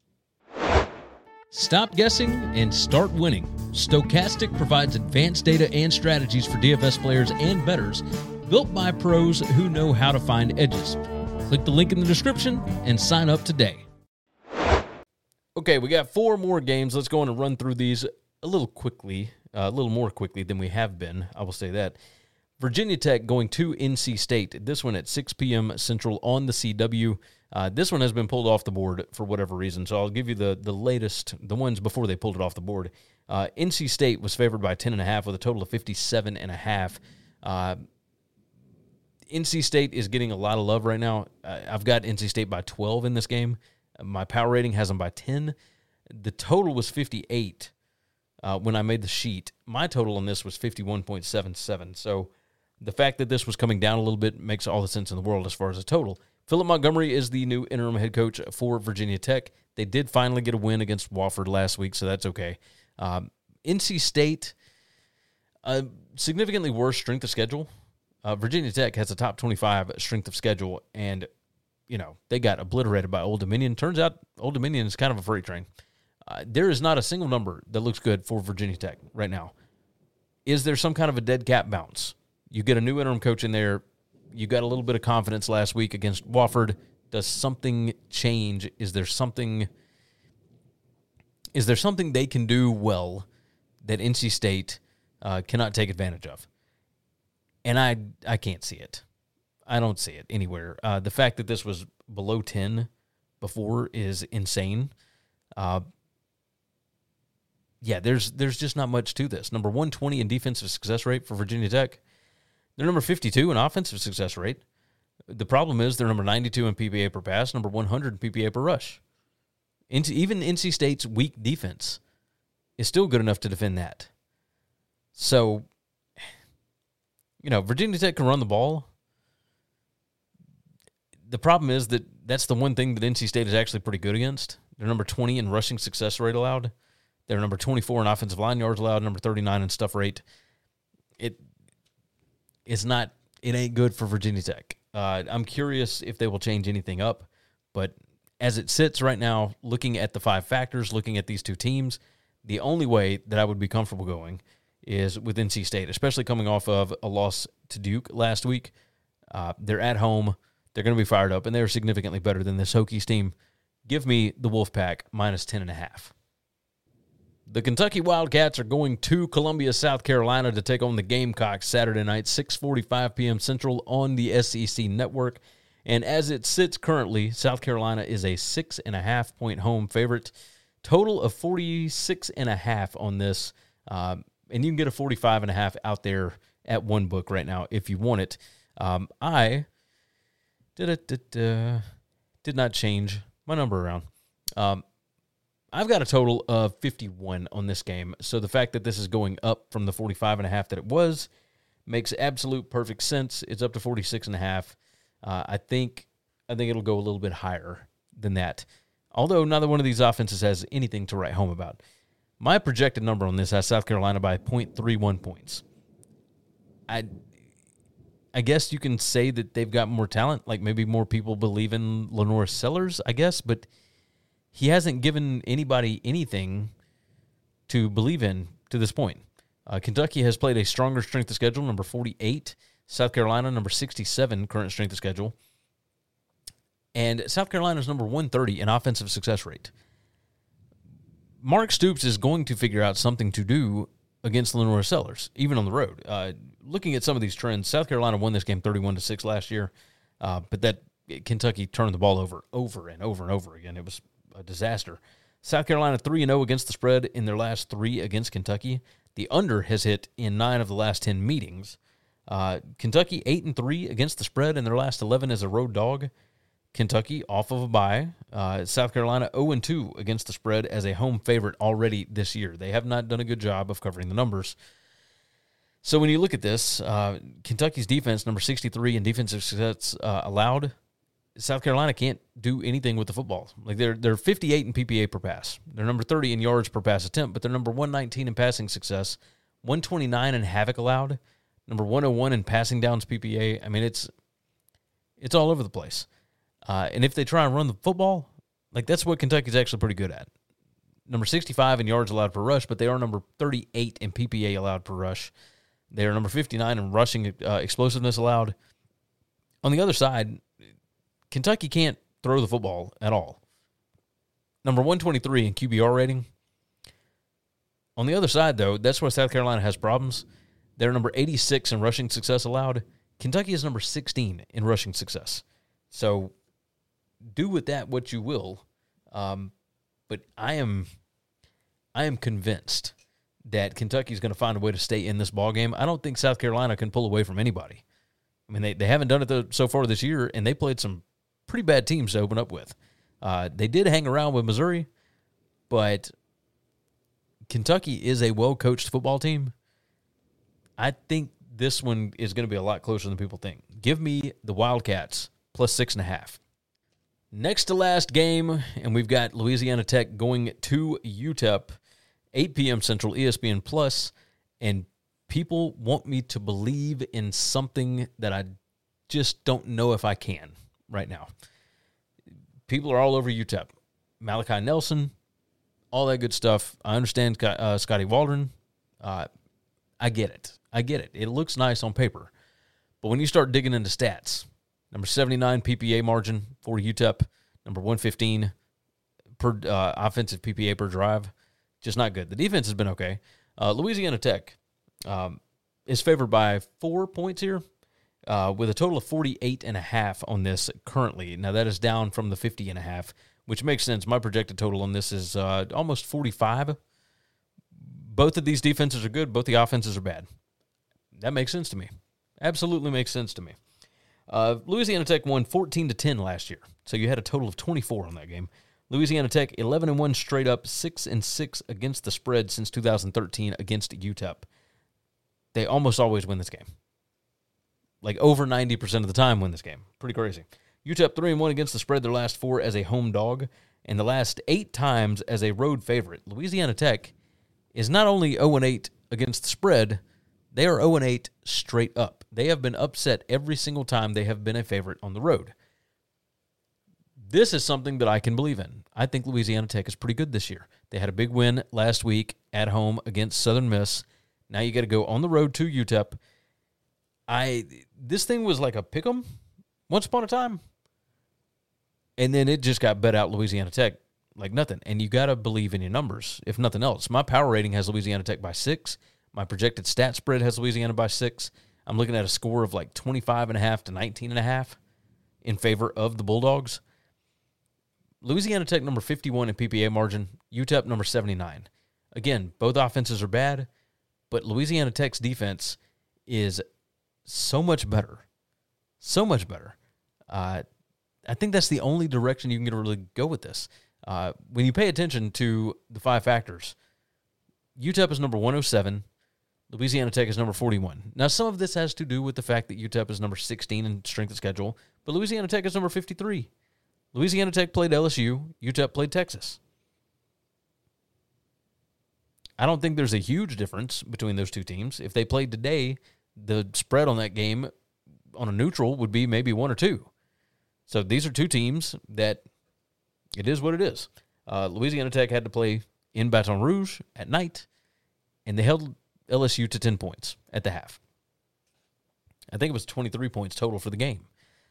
Stop guessing and start winning. Stokastic provides advanced data and strategies for D F S players and bettors, built by pros who know how to find edges. Click the link in the description and sign up today. Okay, we got four more games. Let's go on and run through these a little quickly, uh, a little more quickly than we have been. I will say that. Virginia Tech going to N C State. This one at six p.m. Central on the C W. Uh, this one has been pulled off the board for whatever reason, so I'll give you the, the latest, the ones before they pulled it off the board. Uh, N C State was favored by ten and a half with a total of fifty-seven and a half. Uh, N C State is getting a lot of love right now. Uh, I've got N C State by twelve in this game. My power rating has them by ten. The total was fifty-eight uh, when I made the sheet. My total on this was fifty-one point seven seven. So the fact that this was coming down a little bit makes all the sense in the world as far as a total. Philip Montgomery is the new interim head coach for Virginia Tech. They did finally get a win against Wofford last week, so that's okay. Um, N C State, a significantly worse strength of schedule. Uh, Virginia Tech has a top twenty-five strength of schedule, and you know, they got obliterated by Old Dominion. Turns out Old Dominion is kind of a freight train. Uh, there is not a single number that looks good for Virginia Tech right now. Is there some kind of a dead cat bounce? You get a new interim coach in there. You got a little bit of confidence last week against Wofford. Does something change? Is there something, is there something they can do well that N C State uh, cannot take advantage of? And I I can't see it. I don't see it anywhere. Uh, the fact that this was below ten before is insane. Uh, yeah, there's there's just not much to this. Number one twenty in defensive success rate for Virginia Tech. They're number fifty-two in offensive success rate. The problem is they're number ninety-two in P P A per pass, number one hundred in P P A per rush. Into, even N C State's weak defense is still good enough to defend that. So, you know, Virginia Tech can run the ball. The problem is that that's the one thing that N C State is actually pretty good against. They're number twenty in rushing success rate allowed. They're number twenty-four in offensive line yards allowed, number thirty-nine in stuff rate. It, it's not, it ain't good for Virginia Tech. Uh, I'm curious if they will change anything up, but as it sits right now, looking at the five factors, looking at these two teams, the only way that I would be comfortable going is with N C State, especially coming off of a loss to Duke last week. Uh, they're at home. They're going to be fired up, and they're significantly better than this Hokies team. Give me the Wolfpack minus ten and a half. The Kentucky Wildcats are going to Columbia, South Carolina to take on the Gamecocks Saturday night, six forty-five p.m. Central on the S E C Network. And as it sits currently, South Carolina is a six and a half point home favorite. Total of forty-six and a half on this. Um, and you can get a forty-five and a half out there at one book right now if you want it. Um, I did, it, did, uh, did not change my number around. Um, I've got a total of fifty-one on this game. So the fact that this is going up from the forty-five and a half that it was makes absolute perfect sense. It's up to forty-six and a half. Uh, I think I think it'll go a little bit higher than that. Although neither one of these offenses has anything to write home about. My projected number on this has South Carolina by point three one points. I I guess you can say that they've got more talent, like maybe more people believe in Lenore Sellers, I guess, but he hasn't given anybody anything to believe in to this point. Uh, Kentucky has played a stronger strength of schedule, number forty-eight. South Carolina, number sixty-seven, current strength of schedule. And South Carolina is number one thirty in offensive success rate. Mark Stoops is going to figure out something to do against Lenore Sellers, even on the road. Uh, looking at some of these trends, South Carolina won this game thirty-one to six last year, uh, but that Kentucky turned the ball over, over and over and over again. It was a disaster. South Carolina three and oh against the spread in their last three against Kentucky. The under has hit in nine of the last ten meetings. Uh, Kentucky eight and three against the spread in their last eleven as a road dog. Kentucky off of a bye. Uh, South Carolina oh and two against the spread as a home favorite already this year. They have not done a good job of covering the numbers. So when you look at this, uh, Kentucky's defense, number sixty-three in defensive success uh, allowed. South Carolina can't do anything with the football. Like they're they're fifty-eight in P P A per pass. They're number thirty in yards per pass attempt, but they're number one nineteen in passing success, one twenty-nine in havoc allowed, number one oh one in passing downs P P A. I mean, it's it's all over the place. Uh, and if they try and run the football, like that's what Kentucky's actually pretty good at. Number sixty-five in yards allowed per rush, but they are number thirty-eight in P P A allowed per rush. They are number fifty-nine in rushing uh, explosiveness allowed. On the other side, Kentucky can't throw the football at all. Number one twenty-three in Q B R rating. On the other side, though, that's where South Carolina has problems. They're number eighty-six in rushing success allowed. Kentucky is number sixteen in rushing success. So do with that what you will. Um, but I am I am convinced that Kentucky is going to find a way to stay in this ballgame. I don't think South Carolina can pull away from anybody. I mean, they, they haven't done it the, so far this year, and they played some pretty bad teams to open up with. Uh, they did hang around with Missouri, but Kentucky is a well-coached football team. I think this one is going to be a lot closer than people think. Give me the Wildcats plus six and a half. Next to last game, and we've got Louisiana Tech going to U T E P, eight p.m. Central, E S P N Plus, and people want me to believe in something that I just don't know if I can right now. People are all over U T E P. Malachi Nelson, all that good stuff. I understand uh, Scotty Waldron. Uh, I get it. I get it. It looks nice on paper. But when you start digging into stats, number seventy-nine P P A margin for U T E P, number one fifteen per uh, offensive P P A per drive, just not good. The defense has been okay. Uh, Louisiana Tech um, is favored by four points here, uh, with a total of forty-eight and a half on this currently. Now that is down from the fifty and a half, which makes sense. My projected total on this is uh, almost forty-five. Both of these defenses are good. Both the offenses are bad. That makes sense to me. Absolutely makes sense to me. Uh, Louisiana Tech won fourteen to ten last year, so you had a total of twenty-four on that game. Louisiana Tech eleven and one straight up, six and six against the spread since two thousand thirteen against U T E P. They almost always win this game. Like over ninety percent of the time win this game. Pretty crazy. U T E P three and one against the spread their last four as a home dog, and the last eight times as a road favorite. Louisiana Tech is not only oh and eight against the spread, they are oh and eight straight up. They have been upset every single time they have been a favorite on the road. This is something that I can believe in. I think Louisiana Tech is pretty good this year. They had a big win last week at home against Southern Miss. Now you got to go on the road to U T E P. I this thing was like a pick'em once upon a time, and then it just got bet out Louisiana Tech like nothing. And you got to believe in your numbers, if nothing else. My power rating has Louisiana Tech by six. My projected stat spread has Louisiana by six. I'm looking at a score of like twenty-five and a half to nineteen and a half. in favor of the Bulldogs. Louisiana Tech number fifty-one in P P A margin, U T E P number seventy-nine. Again, both offenses are bad, but Louisiana Tech's defense is so much better. So much better. Uh, I think that's the only direction you can really go with this. Uh, when you pay attention to the five factors, U T E P is number one oh seven, Louisiana Tech is number forty-one. Now, some of this has to do with the fact that U T E P is number sixteen in strength of schedule, but Louisiana Tech is number fifty-three. Louisiana Tech played L S U, U T E P played Texas. I don't think there's a huge difference between those two teams. If they played today, the spread on that game on a neutral would be maybe one or two. So these are two teams that it is what it is. Uh, Louisiana Tech had to play in Baton Rouge at night, and they held L S U to ten points at the half. I think it was twenty-three points total for the game.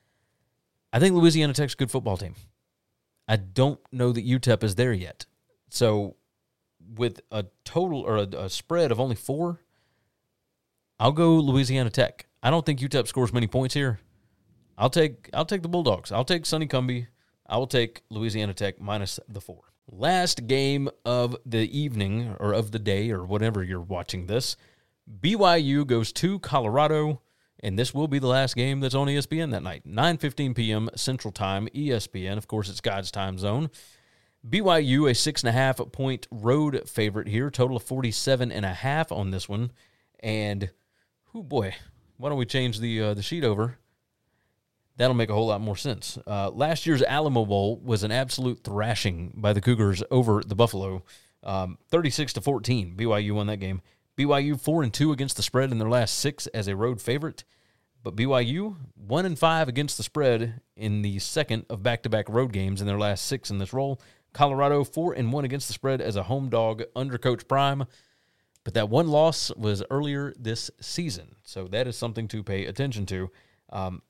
I think Louisiana Tech's a good football team. I don't know that U T E P is there yet. So with a total or a, a spread of only four, I'll go Louisiana Tech. I don't think U T E P scores many points here. I'll take I'll take the Bulldogs. I'll take Sonny Cumbie. I will take Louisiana Tech minus the four. Last game of the evening or of the day or whatever you're watching this, B Y U goes to Colorado, and this will be the last game that's on E S P N that night. nine fifteen p.m. Central Time, E S P N. Of course, it's God's time zone. B Y U, a six and a half point road favorite here. Total of forty-seven and a half on this one. And, oh boy, why don't we change the uh, the sheet over? That'll make a whole lot more sense. Uh, last year's Alamo Bowl was an absolute thrashing by the Cougars over the Buffalo. Um, thirty-six to fourteen, B Y U won that game. B Y U four and two against the spread in their last six as a road favorite. But B Y U one and five against the spread in the second of back-to-back road games in their last six in this role. Colorado four and one against the spread as a home dog under Coach Prime. But that one loss was earlier this season. So that is something to pay attention to. Um,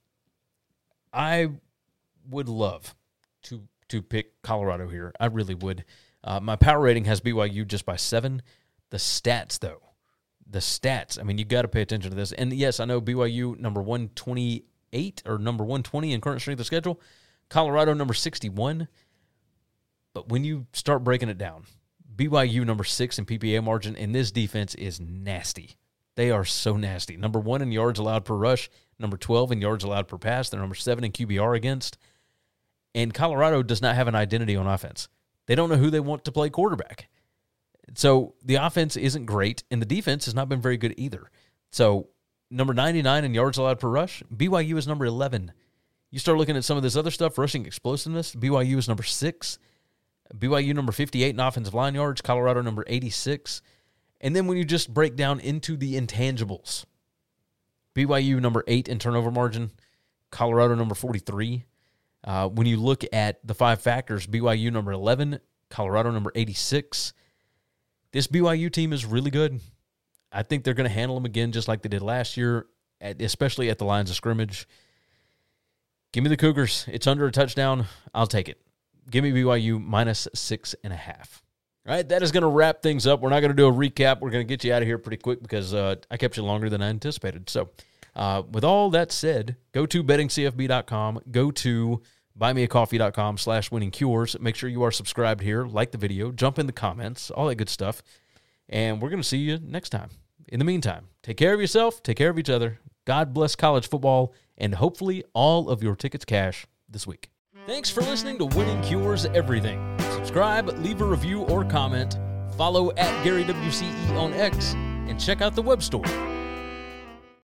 I would love to to pick Colorado here. I really would. Uh, my power rating has B Y U just by seven. The stats, though. The stats. I mean, you got to pay attention to this. And, yes, I know B Y U number one twenty-eight or number one twenty in current strength of schedule. Colorado number sixty-one. But when you start breaking it down, B Y U number six in P P A margin, and this defense is nasty. They are so nasty. Number one in yards allowed per rush, number twelve in yards allowed per pass. They're number seven in Q B R against. And Colorado does not have an identity on offense. They don't know who they want to play quarterback. So the offense isn't great, and the defense has not been very good either. So number ninety-nine in yards allowed per rush, B Y U is number eleven. You start looking at some of this other stuff, rushing explosiveness, B Y U is number six. B Y U number fifty-eight in offensive line yards, Colorado number eighty-six. And then when you just break down into the intangibles, B Y U number eight in turnover margin, Colorado number forty-three. Uh, when you look at the five factors, B Y U number eleven, Colorado number eighty-six. This B Y U team is really good. I think they're going to handle them again just like they did last year, at, especially at the lines of scrimmage. Give me the Cougars. It's under a touchdown. I'll take it. Give me B Y U minus six and a half. All right, that is going to wrap things up. We're not going to do a recap. We're going to get you out of here pretty quick because uh, I kept you longer than I anticipated. So uh, with all that said, go to betting c f b dot com. Go to buymeacoffee.com slash winning cures. Make sure you are subscribed here. Like the video. Jump in the comments. All that good stuff. And we're going to see you next time. In the meantime, take care of yourself. Take care of each other. God bless college football. And hopefully all of your tickets cash this week. Thanks for listening to Winning Cures Everything. Subscribe, leave a review or comment, follow at Gary W C E on X, and check out the web store,